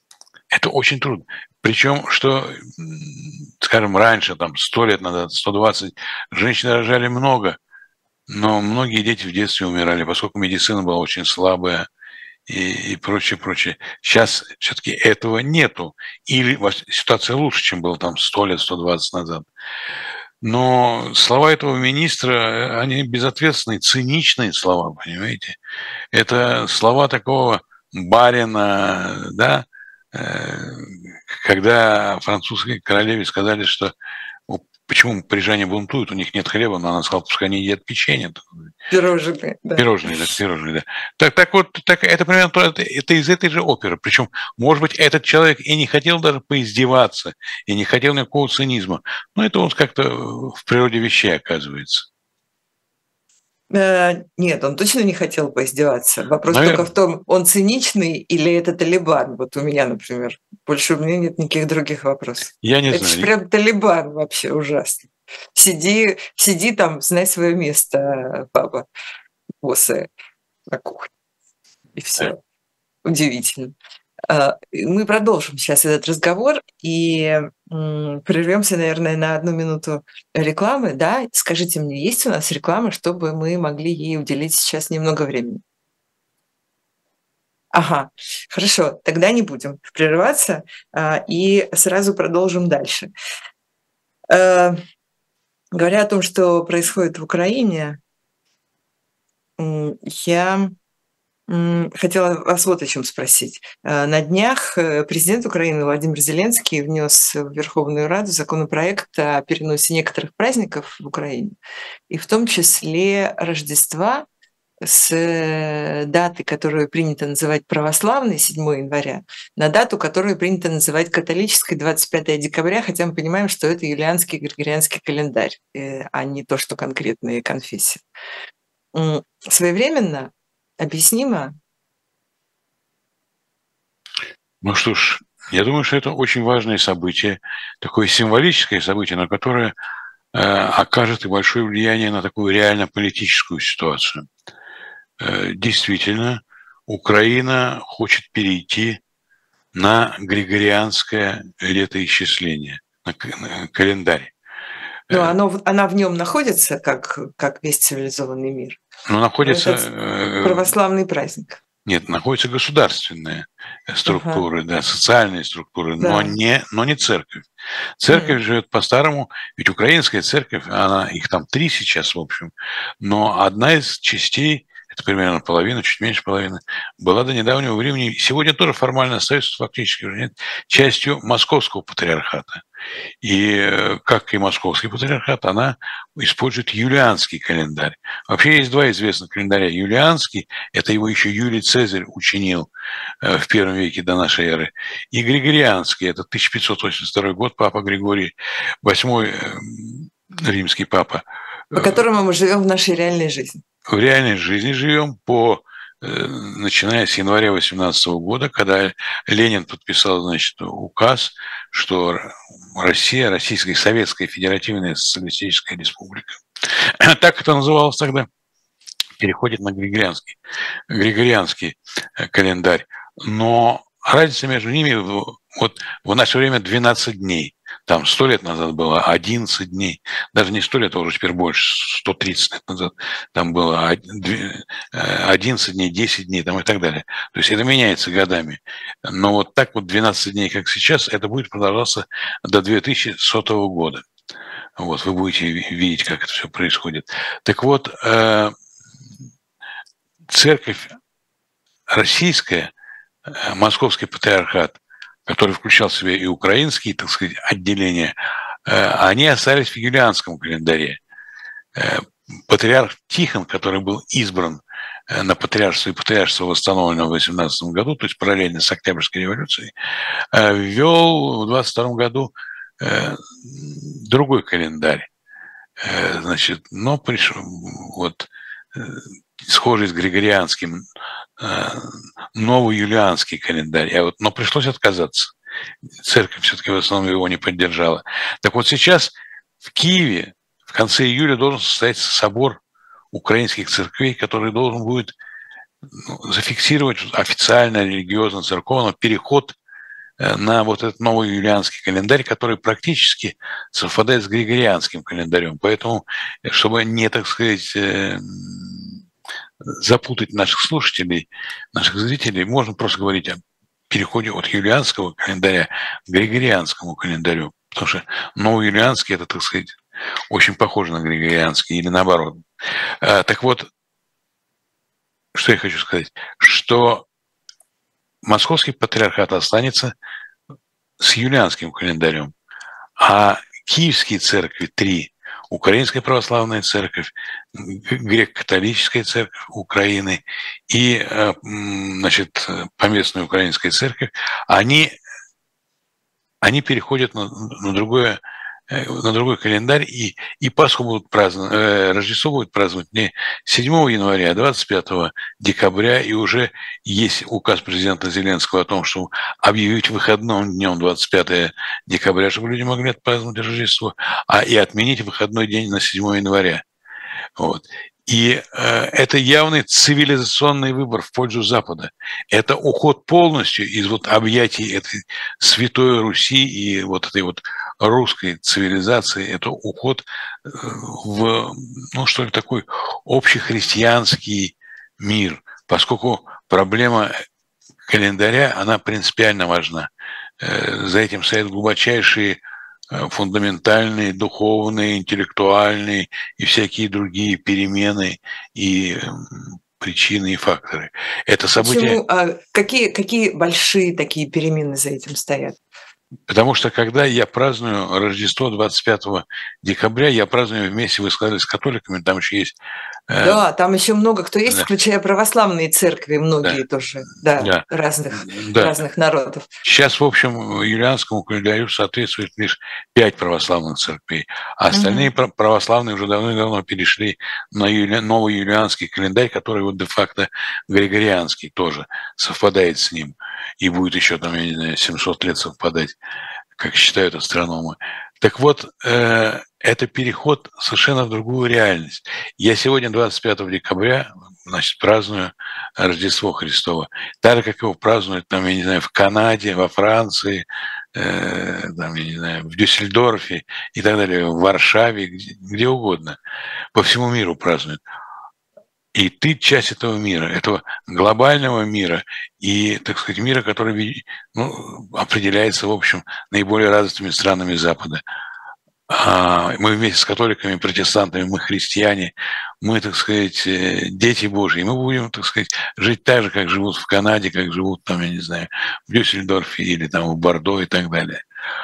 Это очень трудно. Причем, что, скажем, раньше, там, 100 лет назад, 120, женщины рожали много, но многие дети в детстве умирали, поскольку медицина была очень слабая и прочее, прочее. Сейчас все-таки этого нету. Или ситуация лучше, чем было там 100 лет, 120 назад. Но слова этого министра, они безответственные, циничные слова, понимаете? Это слова такого барина, да, когда французской королеве сказали, что почему парижане бунтуют, у них нет хлеба, но она сказала, пускай они едят печенье. Пирожные, да. Пирожные, да. Так вот, так, это примерно это из этой же оперы. Причем, может быть, этот человек и не хотел даже поиздеваться, и не хотел никакого цинизма, но это он как-то в природе вещей оказывается. Нет, он точно не хотел поиздеваться. Вопрос только в том, он циничный или это Талибан. Вот у меня, например. Больше у меня нет никаких других вопросов. Я не знаю. Это же прям Талибан вообще ужасно. Сиди там, знай свое место, папа, босса на кухне. И все. Да. Удивительно. Мы продолжим сейчас этот разговор и прервемся, наверное, на 1 минуту рекламы. Да? Скажите мне, есть у нас реклама, чтобы мы могли ей уделить сейчас немного времени? Ага, хорошо, тогда не будем прерываться и сразу продолжим дальше. Говоря о том, что происходит в Украине, я хотела вас вот о чем спросить. На днях президент Украины Владимир Зеленский внес в Верховную Раду законопроект о переносе некоторых праздников в Украине, и в том числе Рождества с даты, которую принято называть православной, 7 января, на дату, которую принято называть католической, 25 декабря, хотя мы понимаем, что это юлианский григорианский календарь, а не то, что конкретные конфессии. Своевременно, объяснимо? Ну что ж, я думаю, что это очень важное событие, такое символическое событие, но которое окажет и большое влияние на такую реально политическую ситуацию. Действительно, Украина хочет перейти на григорианское летоисчисление, на календарь. Но она в нем находится, как весь цивилизованный мир. Но находится... Это православный праздник. Нет, находятся государственные структуры, да, социальные структуры, да. но не церковь. Церковь живет по-старому, ведь украинская церковь, их там 3 сейчас, в общем, но одна из частей, это примерно половина, чуть меньше половины, была до недавнего времени, сегодня тоже формально остается, фактически уже нет, частью Московского патриархата. И как и Московский патриархат, она использует юлианский календарь. Вообще есть 2 известных календаря. Юлианский, это его еще Юлий Цезарь учинил в 1 веке до нашей эры. И Григорианский, это 1582 год, папа Григорий, 8-й римский папа. По которому мы живем в нашей реальной жизни. В реальной жизни живем начиная с января 18 года, когда Ленин подписал, значит, указ, что Россия, Российская Советская Федеративная Социалистическая Республика, так это называлось тогда, переходит на григорианский календарь. Но разница между ними, вот в наше время 12 дней. Там 100 лет назад было 11 дней. Даже не 100 лет, а уже теперь больше, 130 лет назад. Там было 11 дней, 10 дней там и так далее. То есть это меняется годами. Но вот так вот 12 дней, как сейчас, это будет продолжаться до 2100 года. Вот, вы будете видеть, как это все происходит. Так вот, церковь российская, Московский патриархат, который включал в себя и украинские, так сказать, отделения, они остались в юлианском календаре. Патриарх Тихон, который был избран на патриаршество, и патриаршество восстановлено в 18 году, то есть параллельно с Октябрьской революцией, ввел в 22 году другой календарь. Значит, но пришел вот схожий с григорианским, новый юлианский календарь. Но пришлось отказаться. Церковь все-таки в основном его не поддержала. Так вот сейчас в Киеве в конце июля должен состояться собор украинских церквей, который должен будет зафиксировать официально религиозно-церковно переход на вот этот новый юлианский календарь, который практически совпадает с григорианским календарем. Поэтому, чтобы не, так сказать, запутать наших слушателей, наших зрителей, можно просто говорить о переходе от юлианского календаря к григорианскому календарю. Потому что новый юлианский – это, так сказать, очень похоже на григорианский или наоборот. Так вот, что я хочу сказать, что Московский патриархат останется с юлианским календарем, а киевские церкви три, Украинская православная церковь, греко-католическая церковь Украины и, значит, поместная украинская церковь, они переходят на другой календарь, и Пасху будут праздновать, Рождество будет праздновать не 7 января, а 25 декабря, и уже есть указ президента Зеленского о том, что объявить выходным днем 25 декабря, чтобы люди могли отпраздновать Рождество, и отменить выходной день на 7 января. Вот. И это явный цивилизационный выбор в пользу Запада. Это уход полностью из вот объятий этой святой Руси и вот этой вот русской цивилизации. Это уход в, ну что ли, такой общехристианский мир, поскольку проблема календаря, она принципиально важна. За этим стоят глубочайшие фундаментальные, духовные, интеллектуальные и всякие другие перемены и причины и факторы. Это событие... Почему? Какие большие такие перемены за этим стоят? Потому что когда я праздную Рождество 25 декабря, я праздную вместе, вы сказали, с католиками, там еще есть... Да, там еще много кто есть, да, включая православные церкви, многие, да, тоже, да, да, разных народов. Сейчас, в общем, юлианскому календарю соответствует лишь 5 православных церквей, а остальные православные уже давно перешли на новый юлианский календарь, который вот де-факто григорианский тоже совпадает с ним, и будет еще там, я не знаю, 700 лет совпадать, как считают астрономы. Так вот, это переход совершенно в другую реальность. Я сегодня, 25 декабря, значит, праздную Рождество Христово. Так же, как его празднуют, там, я не знаю, в Канаде, во Франции, там, я не знаю, в Дюссельдорфе и так далее, в Варшаве, где угодно. По всему миру празднуют. И ты часть этого мира, этого глобального мира и, так сказать, мира, который определяется, в общем, наиболее развитыми странами Запада. Мы вместе с католиками, протестантами, мы христиане, мы, так сказать, дети Божьи. Мы будем, так сказать, жить так же, как живут в Канаде, как живут там, я не знаю, в Дюссельдорфе или там в Бордо и так далее.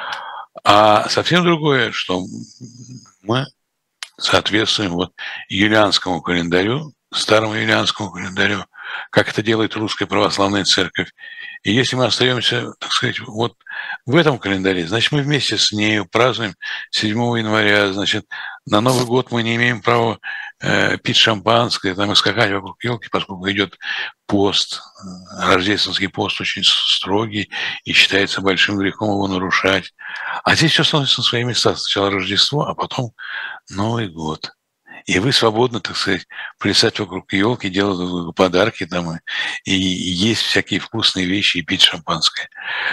А совсем другое, что мы соответствуем вот юлианскому календарю, старому юлианскому календарю, как это делает Русская Православная Церковь. И если мы остаемся, так сказать, вот в этом календаре, значит, мы вместе с нею празднуем 7 января, значит, на Новый год мы не имеем права пить шампанское, там, и скакать вокруг елки, поскольку идет пост, рождественский пост очень строгий, и считается большим грехом его нарушать. А здесь все становится на свои места. Сначала Рождество, а потом Новый год. И вы свободны, так сказать, плясать вокруг елки, делать подарки там, и есть всякие вкусные вещи, и пить шампанское.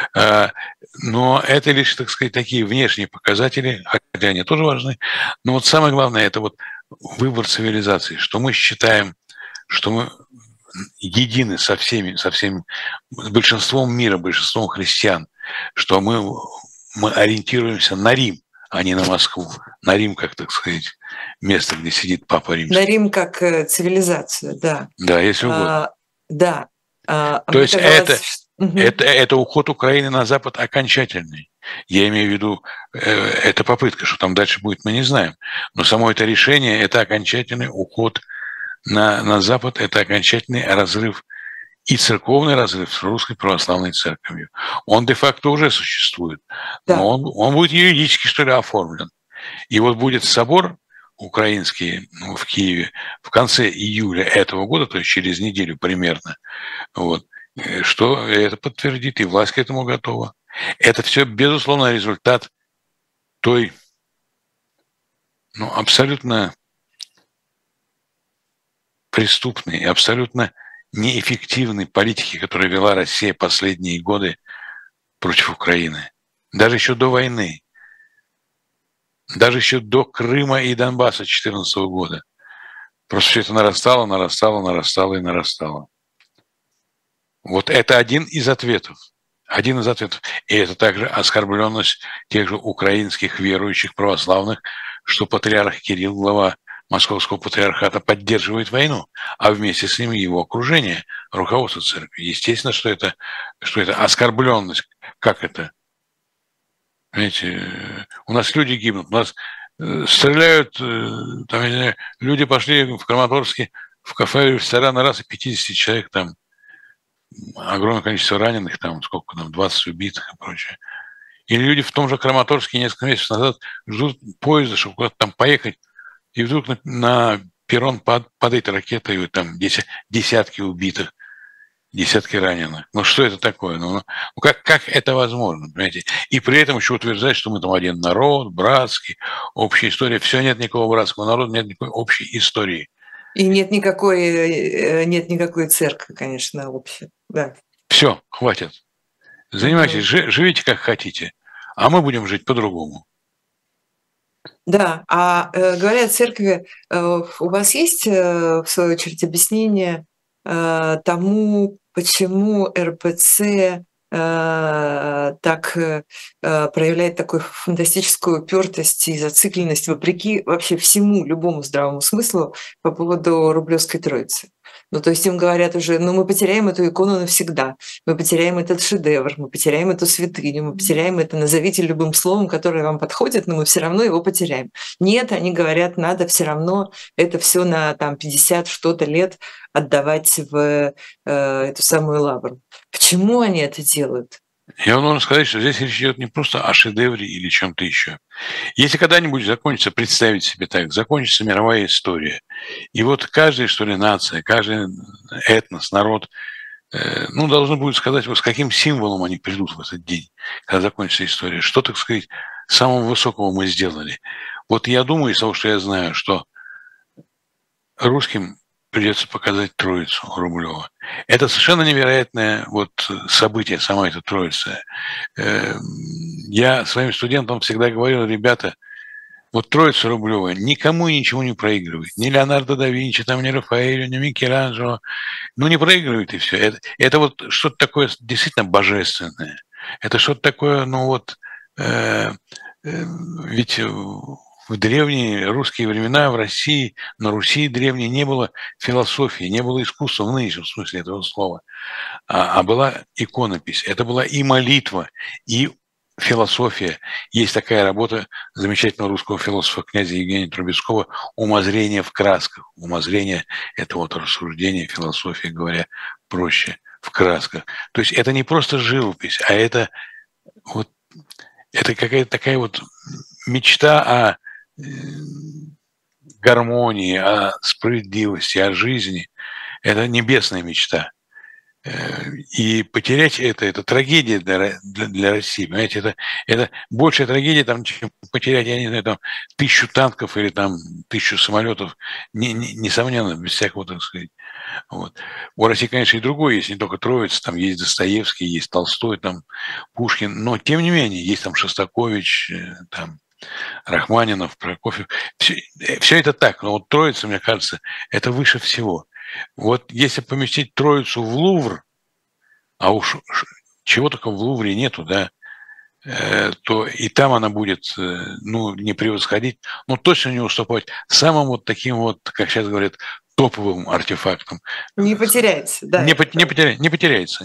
Но это лишь, так сказать, такие внешние показатели, хотя они тоже важны. Но вот самое главное – это вот выбор цивилизации, что мы считаем, что мы едины со всеми, с большинством мира, большинством христиан, что мы ориентируемся на Рим, а не на Москву. На Рим, как, так сказать, место, где сидит Папа Римский. На Рим как цивилизацию, да. Да, если угодно. Да. То есть это уход Украины на Запад окончательный. Я имею в виду, это попытка, что там дальше будет, мы не знаем. Но само это решение, это окончательный уход на Запад, это окончательный разрыв и церковный разрыв с Русской Православной Церковью. Он де-факто уже существует, да. Но он будет юридически, что ли, оформлен. И вот будет собор украинский в Киеве в конце июля этого года, то есть через неделю примерно, вот, что это подтвердит, и власть к этому готова. Это все, безусловно, результат той абсолютно преступной и абсолютно неэффективной политики, которую вела Россия последние годы против Украины. Даже еще до войны. Даже еще до Крыма и Донбасса 2014 года. Просто все это нарастало, нарастало, нарастало и нарастало. Вот это один из ответов. Один из ответов. И это также оскорбленность тех же украинских верующих православных, что патриарх Кирилл, глава Московского патриархата, поддерживает войну, а вместе с ним его окружение, руководство церкви. Естественно, что это оскорбленность. Как это? Понимаете, у нас люди гибнут, у нас стреляют, там, я не знаю, люди пошли в Краматорске в кафе, в ресторан, раз и 50 человек там, огромное количество раненых, там, сколько там, 20 убитых и прочее. Или люди в том же Краматорске несколько месяцев назад ждут поезда, чтобы куда-то там поехать, и вдруг на перрон падает ракета, и там десятки убитых, десятки раненых. Ну что это такое? Ну как это возможно, понимаете? И при этом еще утверждать, что мы там один народ, братский, общая история. Все, нет никакого братского народа, нет никакой общей истории. И нет никакой церкви, конечно, общей. Да. Все, хватит. Занимайтесь, живите как хотите, а мы будем жить по-другому. Да, говоря о церкви, у вас есть, в свою очередь, объяснение тому, почему РПЦ так проявляет такую фантастическую упертость и зацикленность вопреки вообще всему, любому здравому смыслу по поводу Рублевской Троицы? Ну, то есть им говорят уже, мы потеряем эту икону навсегда, мы потеряем этот шедевр, мы потеряем эту святыню, мы потеряем это, назовите любым словом, которое вам подходит, но мы все равно его потеряем. Нет, они говорят, надо все равно это все на 50 что-то лет отдавать в эту самую лавру. Почему они это делают? Я вам должен сказать, что здесь речь идет не просто о шедевре или чем-то еще. Если когда-нибудь закончится, представить себе так, закончится мировая история, и вот каждая, что ли, нация, каждый этнос, народ, должен будет сказать, вот с каким символом они придут в этот день, когда закончится история. Что, так сказать, самого высокого мы сделали. Вот я думаю, из того, что я знаю, что русским придется показать Троицу Рублева. Это совершенно невероятное событие, сама эта Троица. Я своим студентам всегда говорил, ребята, Троица Рублева никому и ничего не проигрывает. Ни Леонардо да Винчи, ни Рафаэлю, ни Микеланджело. Не проигрывает и все. Это что-то такое действительно божественное. Это что-то такое, ведь в древние русские времена в России, на Руси древней не было философии, не было искусства в нынешнем смысле этого слова, а была иконопись. Это была и молитва, и философия. Есть такая работа замечательного русского философа князя Евгения Трубецкого «Умозрение в красках». Умозрение – это рассуждение, философия, говоря проще, в красках. То есть это не просто живопись, а это какая-то такая мечта о гармонии, о справедливости, о жизни. Это небесная мечта. И потерять это трагедия для России. Понимаете, это большая трагедия, чем потерять, я не знаю, 1000 танков или 1000 самолетов. Несомненно, без всякого, так сказать. У России, конечно, и другое есть, не только Троица, там есть Достоевский, есть Толстой, Пушкин, но тем не менее есть Шостакович, Рахманинов, Прокофьев. Все это так, но Троица, мне кажется, это выше всего. Если поместить Троицу в Лувр, а уж чего только в Лувре нету, да, то и там она будет, не превосходить, но точно не уступать самым таким как сейчас говорят, топовым артефактом. Не потеряется, да. Не потеряется.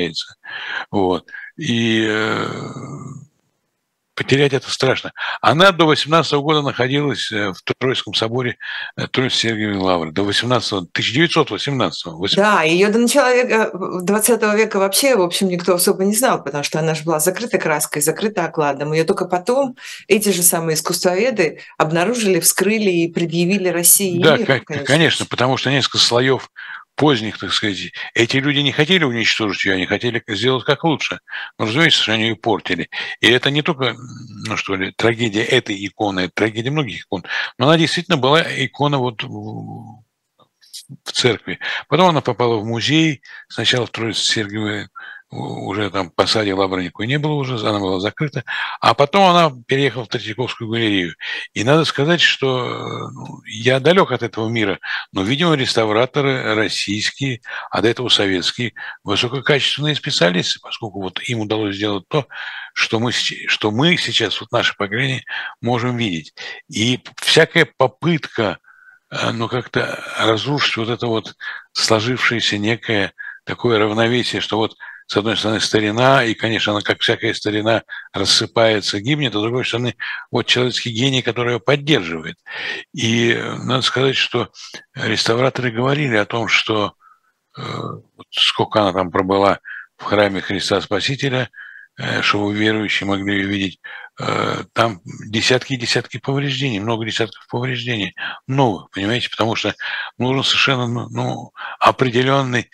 И потерять это страшно. Она до 18 года находилась в Троицком соборе Троице-Сергиевой Лавры. До 1918-го. Да, ее до начала 20 века вообще, в общем, никто особо не знал, потому что она же была закрыта краской, закрыта окладом. Ее только потом эти же самые искусствоведы обнаружили, вскрыли и предъявили России. Да, конечно, потому что несколько слоев поздних, так сказать, эти люди не хотели уничтожить ее, они хотели сделать как лучше. Но, разумеется, что они ее портили. И это не только, трагедия этой иконы, это трагедия многих икон, но она действительно была икона в церкви. Потом она попала в музей, сначала в Троице-Сергиевой уже там посаде Лавры никакой не было уже, она была закрыта, а потом она переехала в Третьяковскую галерею. И надо сказать, что я далек от этого мира, но, видимо, реставраторы российские, а до этого советские, высококачественные специалисты, поскольку вот им удалось сделать то, что мы сейчас, вот наше поколение, можем видеть. И всякая попытка, ну, как-то разрушить вот это вот сложившееся некое такое равновесие, что вот с одной стороны, старина, и, конечно, она, как всякая старина, рассыпается, гибнет, а с другой стороны, вот человеческий гений, который ее поддерживает. И надо сказать, что реставраторы говорили о том, что вот сколько она там пробыла в храме Христа Спасителя, чтобы верующие могли ее видеть, там десятки и десятки повреждений, много десятков повреждений новых, понимаете, потому что нужен совершенно определенный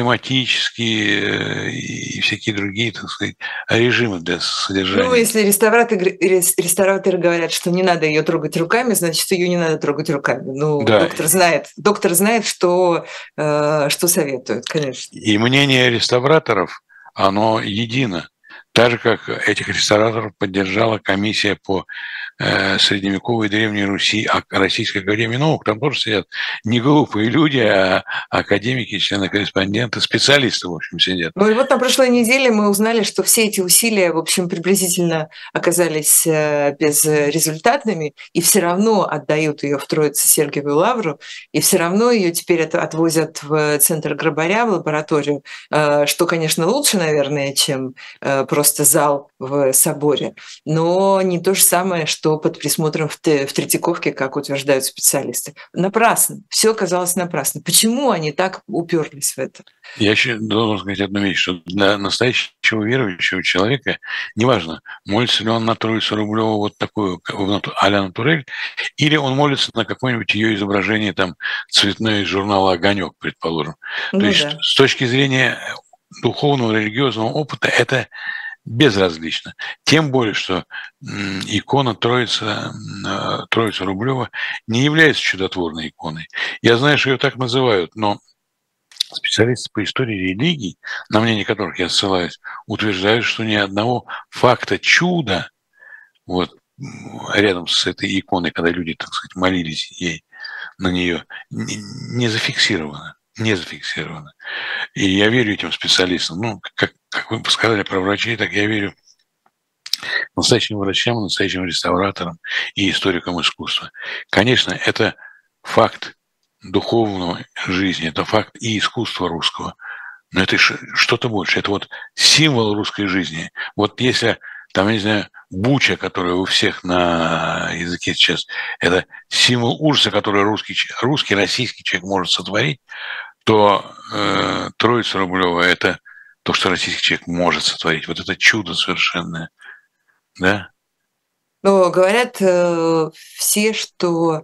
климатические и всякие другие, так сказать, режимы для содержания. Ну, если реставраторы говорят, что не надо ее трогать руками, значит, ее не надо трогать руками. Ну, да. доктор знает, что советует, конечно. И мнение реставраторов, оно едино. Так же, как этих реставраторов поддержала комиссия по средневековой Древней Руси, Российской академии наук. Там тоже сидят не глупые люди, а академики, члены-корреспонденты, специалисты, в общем, сидят. Ну и вот на прошлой неделе мы узнали, что все эти усилия, в общем, приблизительно оказались безрезультатными, и все равно отдают ее в Троице-Сергиевую лавру, и все равно ее теперь отвозят в центр Грабаря, в лабораторию, что, конечно, лучше, наверное, чем просто зал в соборе, но не то же самое, что под присмотром в Третьяковке, как утверждают специалисты. Напрасно. Все оказалось напрасно. Почему они так уперлись в это? Я еще должен сказать одну вещь, что для настоящего верующего человека, неважно, молится ли он на Троицу Рублеву вот такую а-ля натурель, или он молится на какое-нибудь ее изображение, там, цветное из журнала «Огонек», предположим. То есть с точки зрения духовного, религиозного опыта это безразлично. Тем более, что икона Троица Рублева не является чудотворной иконой. Я знаю, что ее так называют, но специалисты по истории религий, на мнение которых я ссылаюсь, утверждают, что ни одного факта чуда вот, рядом с этой иконой, когда люди, так сказать, молились ей на нее, не зафиксировано. Не зафиксировано. И я верю этим специалистам. Ну, как вы сказали про врачей, так я верю настоящим врачам, настоящим реставраторам и историкам искусства. Конечно, это факт духовной жизни, это факт и искусства русского. Но это что-то больше. Это вот символ русской жизни. Вот если, там, я не знаю, буча, которая у всех на языке сейчас, это символ ужаса, который русский, российский человек может сотворить, то Троица Рублева – это то, что российский человек может сотворить. Вот это чудо совершенное. Да? Но говорят все, что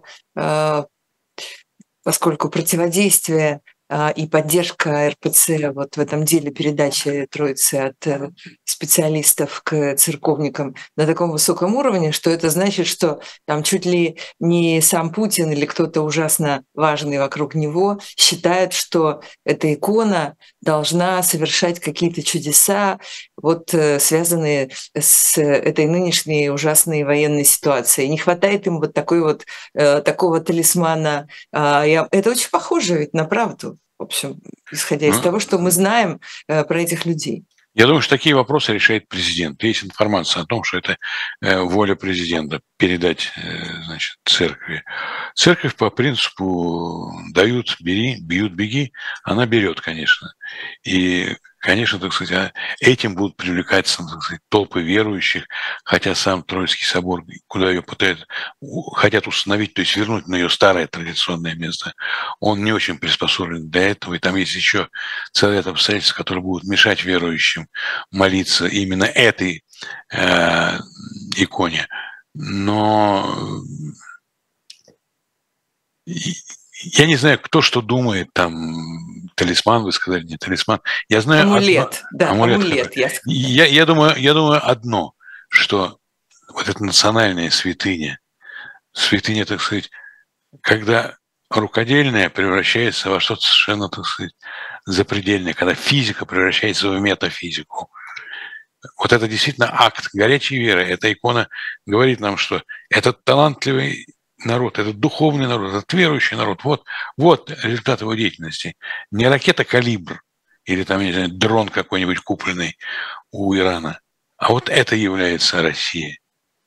поскольку противодействие и поддержка РПЦ вот в этом деле передачи Троицы от специалистов к церковникам на таком высоком уровне, что это значит, что там чуть ли не сам Путин или кто-то ужасно важный вокруг него считает, что эта икона должна совершать какие-то чудеса, вот связанные с этой нынешней ужасной военной ситуацией. Не хватает им вот такого талисмана. Это очень похоже ведь на правду. В общем, исходя из того, что мы знаем про этих людей. Я думаю, что такие вопросы решает президент. Есть информация о том, что это воля президента передать, значит, церкви. Церковь по принципу дают, бери, бьют, беги. Она берет, конечно. И, конечно, так сказать, этим будут привлекаться, так сказать, толпы верующих, хотя сам Троицкий собор, куда ее хотят установить, то есть вернуть на ее старое традиционное место, он не очень приспособлен для этого. И там есть еще целый ряд обстоятельств, которые будут мешать верующим молиться именно этой иконе. Но я не знаю, кто что думает, там, талисман, вы сказали, не талисман. Я знаю амулет, амулет. Я думаю одно, что вот эта национальная святыня, так сказать, когда рукодельное превращается во что-то совершенно, так сказать, запредельное, когда физика превращается в метафизику. Вот это действительно акт горячей веры. Эта икона говорит нам, что этот талантливый народ, этот духовный народ, этот верующий народ, вот результат его деятельности. Не ракета «Калибр» или там, не знаю, дрон какой-нибудь купленный у Ирана, а вот это является Россия.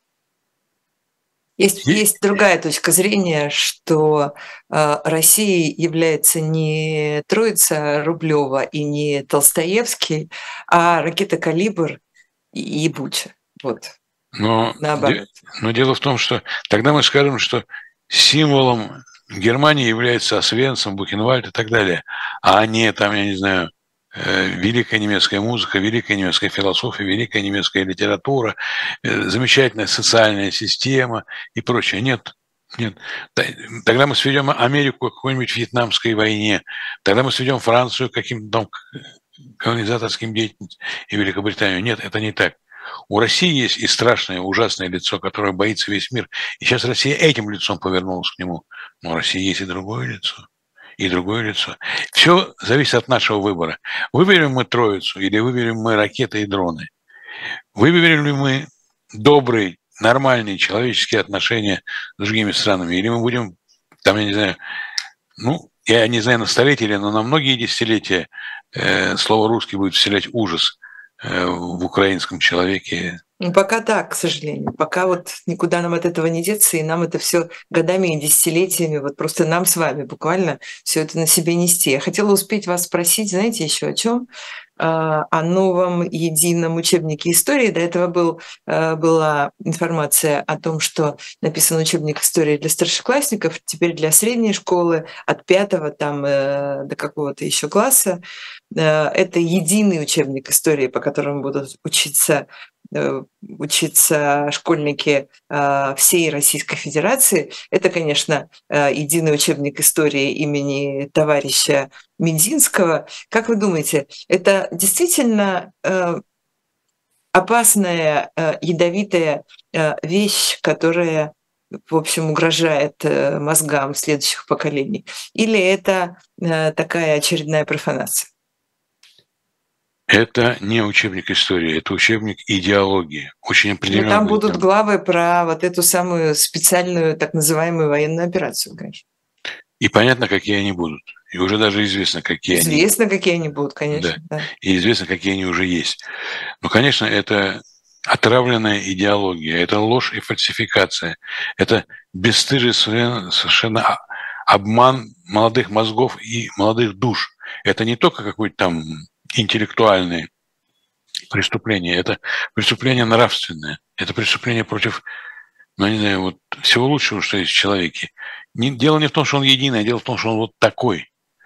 Есть другая точка зрения, что Россия является не Троица Рублева и не Толстоевский, а ракета «Калибр» и Буча. Вот. Наоборот. Но дело в том, что тогда мы скажем, что символом Германии является Освенцим, Бухенвальд и так далее, а не там, я не знаю, великая немецкая музыка, великая немецкая философия, великая немецкая литература, замечательная социальная система и прочее. Нет. Тогда мы сведем Америку к какой-нибудь вьетнамской войне, тогда мы сведем Францию к каким-то там колонизаторским деятельностям и Великобританию. Нет, это не так. У России есть и страшное, ужасное лицо, которое боится весь мир. И сейчас Россия этим лицом повернулась к нему. Но у России есть и другое лицо. И другое лицо. Все зависит от нашего выбора. Выберем мы Троицу или выберем мы ракеты и дроны? Выберем ли мы добрые, нормальные человеческие отношения с другими странами? Или мы будем, там, я не знаю, я не знаю, на столетия, но на многие десятилетия слово «русский» будет вселять ужас в украинском человеке. Пока так, к сожалению. Пока вот никуда нам от этого не деться, и нам это все годами и десятилетиями, вот просто нам с вами буквально все это на себе нести. Я хотела успеть вас спросить, знаете, еще о чем? О новом едином учебнике истории. До этого была информация о том, что написан учебник истории для старшеклассников, теперь для средней школы, от 5 там, до какого-то еще класса. Это единый учебник истории, по которому будут учиться школьники всей Российской Федерации. Это, конечно, единый учебник истории имени товарища Мединского. Как вы думаете, это действительно опасная, ядовитая вещь, которая, в общем, угрожает мозгам следующих поколений? Или это такая очередная профанация? Это не учебник истории, это учебник идеологии. Очень определенно. Там будут главы про вот эту самую специальную так называемую военную операцию, конечно. И понятно, какие они будут. И уже даже известно, какие они. Известно, какие они будут, конечно. Да. И известно, какие они уже есть. Но, конечно, это отравленная идеология, это ложь и фальсификация, это бесстыжий совершенно обман молодых мозгов и молодых душ. Это не только какой-то там интеллектуальные преступления, это преступление нравственное, это преступление против, не знаю, вот всего лучшего, что есть в человеке. Дело не в том, что он единый, а дело в том, что он вот такой,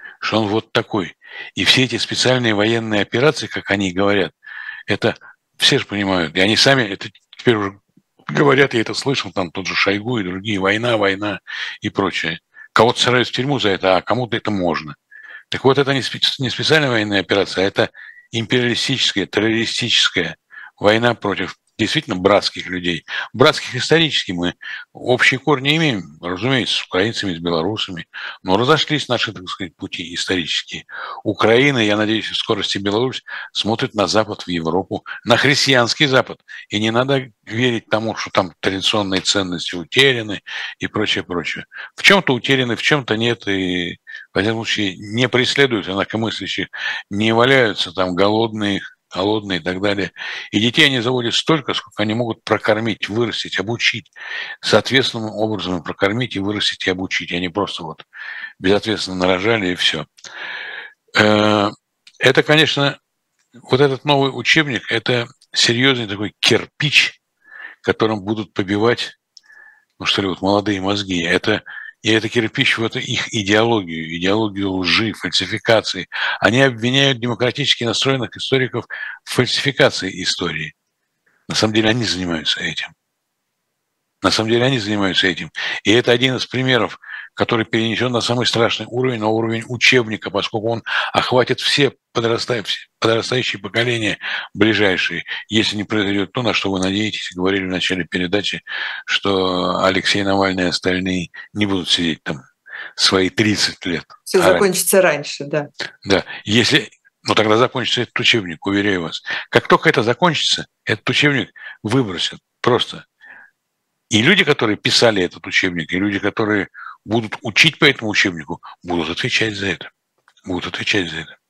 И все эти специальные военные операции, как они говорят, это все же понимают, и они сами это теперь уже говорят, я это слышал, там тот же Шойгу и другие, война и прочее. Кого-то сажают в тюрьму за это, а кому-то это можно. Так вот, это не специальная военная операция, а это империалистическая, террористическая война против действительно братских людей. Братских исторически мы общие корни имеем, разумеется, с украинцами, с белорусами, но разошлись наши, так сказать, пути исторические. Украина, я надеюсь, в скорости Беларусь смотрит на Запад, в Европу, на христианский Запад. И не надо верить тому, что там традиционные ценности утеряны и прочее. В чем-то утеряны, в чем-то нет, и в этом случае не преследуют инакомыслящих, не валяются там голодные и так далее. И детей они заводят столько, сколько они могут прокормить, вырастить, обучить. Соответственным образом прокормить и вырастить и обучить. Они просто вот безответственно нарожали и все. Это, конечно, вот этот новый учебник, это серьезный такой кирпич, которым будут побивать, молодые мозги. И это кирпич в эту их идеологию лжи, фальсификации. Они обвиняют демократически настроенных историков в фальсификации истории. На самом деле они занимаются этим. И это один из примеров, который перенесен на самый страшный уровень, на уровень учебника, поскольку он охватит все подрастающие поколения ближайшие, если не произойдет то, на что вы надеетесь, говорили в начале передачи, что Алексей Навальный и остальные не будут сидеть там свои 30 лет. Все закончится раньше, да. Да, если... Но тогда закончится этот учебник, уверяю вас. Как только это закончится, этот учебник выбросят просто. И люди, которые писали этот учебник, и люди, которые будут учить по этому учебнику, будут отвечать за это. Будут отвечать за это.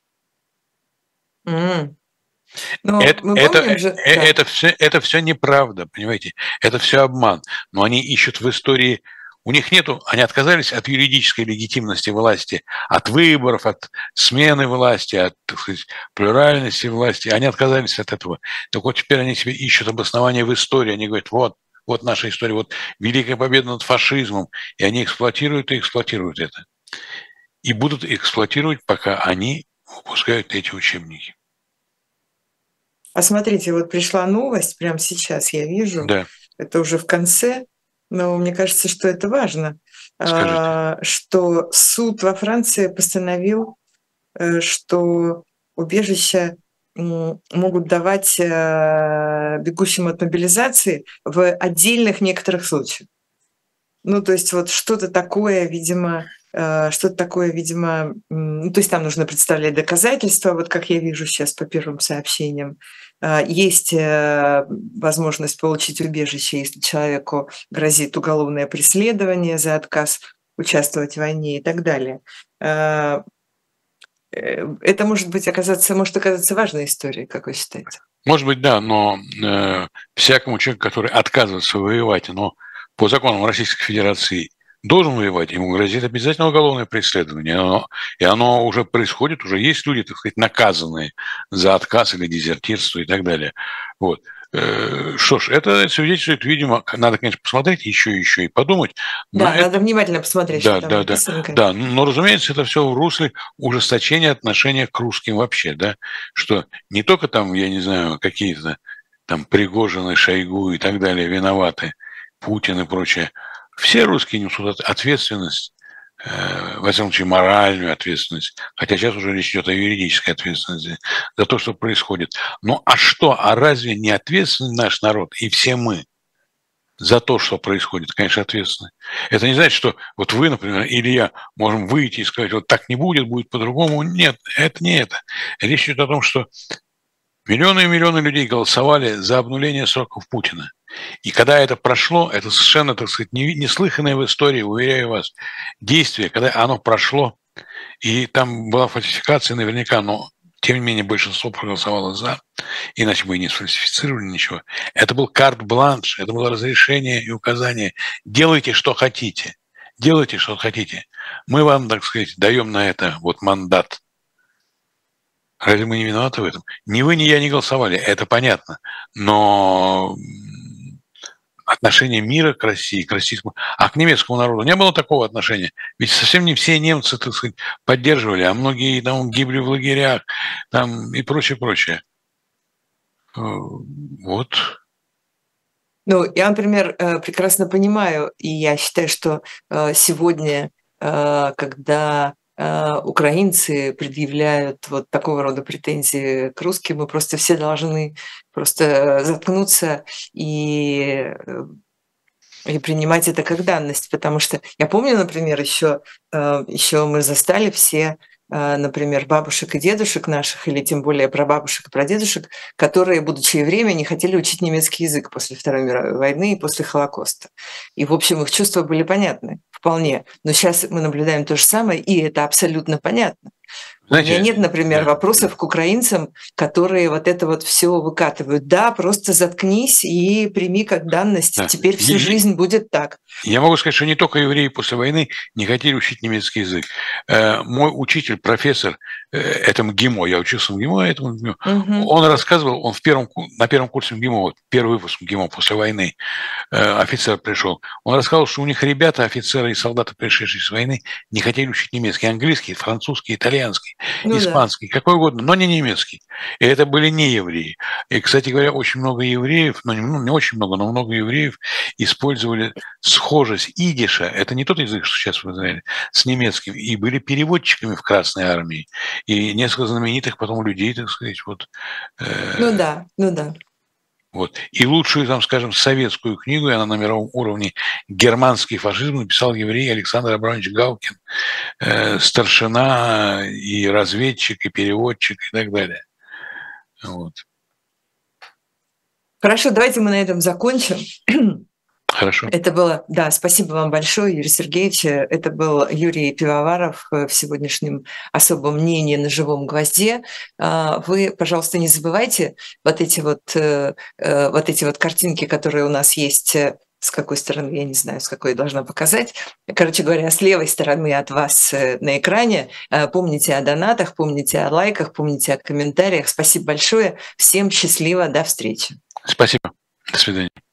Но мы помним же... Это все неправда, понимаете? Это все обман. Но они ищут в истории... У них нету... Они отказались от юридической легитимности власти, от выборов, от смены власти, от, так сказать, плюральности власти. Они отказались от этого. Так вот теперь они себе ищут обоснования в истории. Они говорят, вот наша история, вот великая победа над фашизмом. И они эксплуатируют и эксплуатируют это. И будут эксплуатировать, пока они выпускают эти учебники. А смотрите, вот пришла новость, прямо сейчас я вижу, да. Это уже в конце, но мне кажется, что это важно, что суд во Франции постановил, что убежища могут давать бегущим от мобилизации в отдельных некоторых случаях. Ну, то есть вот что-то такое, видимо, то есть там нужно представлять доказательства, вот как я вижу сейчас по первым сообщениям. Есть возможность получить убежище, если человеку грозит уголовное преследование за отказ участвовать в войне и так далее. Это может оказаться важной историей, как вы считаете? Может быть, да, но всякому человеку, который отказывается воевать, но по законам Российской Федерации должен воевать, ему грозит обязательно уголовное преследование. И оно уже происходит, уже есть люди, так сказать, наказанные за отказ или дезертирство и так далее. Вот. Что ж, это свидетельствует, видимо, надо, конечно, посмотреть еще и подумать. Да, надо внимательно посмотреть, что там написано. Да, но, разумеется, это все в русле ужесточения отношения к русским вообще, да, что не только там, я не знаю, какие-то там Пригожины, Шойгу и так далее виноваты, Путин и прочее. Все русские несут ответственность, во всяком случае, моральную ответственность, хотя сейчас уже речь идет о юридической ответственности за то, что происходит. Ну а что, а разве не ответственный наш народ и все мы за то, что происходит? Конечно, ответственны. Это не значит, что вот вы, например, или я можем выйти и сказать, вот так не будет, будет по-другому. Нет, это не это. Речь идет о том, что миллионы и миллионы людей голосовали за обнуление сроков Путина. И когда это прошло, это совершенно, так сказать, неслыханное в истории, уверяю вас, действие, когда оно прошло, и там была фальсификация наверняка, но тем не менее большинство проголосовало за, иначе бы и не сфальсифицировали ничего. Это был карт-бланш, это было разрешение и указание. Делайте, что хотите. Делайте, что хотите. Мы вам, так сказать, даем на это вот мандат. Разве мы не виноваты в этом? Ни вы, ни я не голосовали, это понятно. Но отношение мира к России, к российскому, а к немецкому народу не было такого отношения. Ведь совсем не все немцы, так сказать, поддерживали, а многие там гибли в лагерях там, и прочее, прочее. Вот. Ну, я, например, прекрасно понимаю, и я считаю, что сегодня, когда украинцы предъявляют вот такого рода претензии к русским, мы просто все должны просто заткнуться и принимать это как данность, потому что я помню, например, еще мы застали все, например, бабушек и дедушек наших, или тем более прабабушек и прадедушек, которые, будучи евреями, не хотели учить немецкий язык после Второй мировой войны и после Холокоста. И, в общем, их чувства были понятны вполне. Но сейчас мы наблюдаем то же самое, и это абсолютно понятно. Знаете, у меня нет, например, вопросов к украинцам, которые вот это вот все выкатывают. Да, просто заткнись и прими как данность. Да. Теперь всю жизнь будет так. Я могу сказать, что не только евреи после войны не хотели учить немецкий язык. Мой учитель, профессор, это МГИМО, я учился в МГИМО, этому МГИМО, он рассказывал, он на первом курсе МГИМО, вот первый выпуск МГИМО после войны, офицер пришел, он рассказывал, что у них ребята, офицеры и солдаты, пришедшие с войны, не хотели учить немецкий, английский, французский, итальянский, испанский, какой угодно, но не немецкий. И это были не евреи. И, кстати говоря, очень много евреев, ну не очень много, но много евреев использовали схожесть идиша, это не тот язык, что сейчас вы знаете, с немецким, и были переводчиками в Красной армии. И несколько знаменитых потом людей, так сказать, вот. Ну да. Вот. И лучшую, там, скажем, советскую книгу, и она на мировом уровне, «Германский фашизм», написал еврей Александр Абрамович Галкин, старшина и разведчик, и переводчик, и так далее. Вот. Хорошо, давайте мы на этом закончим. Хорошо. Это было, да, спасибо вам большое, Юрий Сергеевич. Это был Юрий Пивоваров в сегодняшнем особом мнении на живом гвозде. Вы, пожалуйста, не забывайте вот эти вот картинки, которые у нас есть. С какой стороны, я не знаю, с какой я должна показать. Короче говоря, с левой стороны от вас на экране. Помните о донатах, помните о лайках, помните о комментариях. Спасибо большое. Всем счастливо. До встречи. Спасибо. До свидания.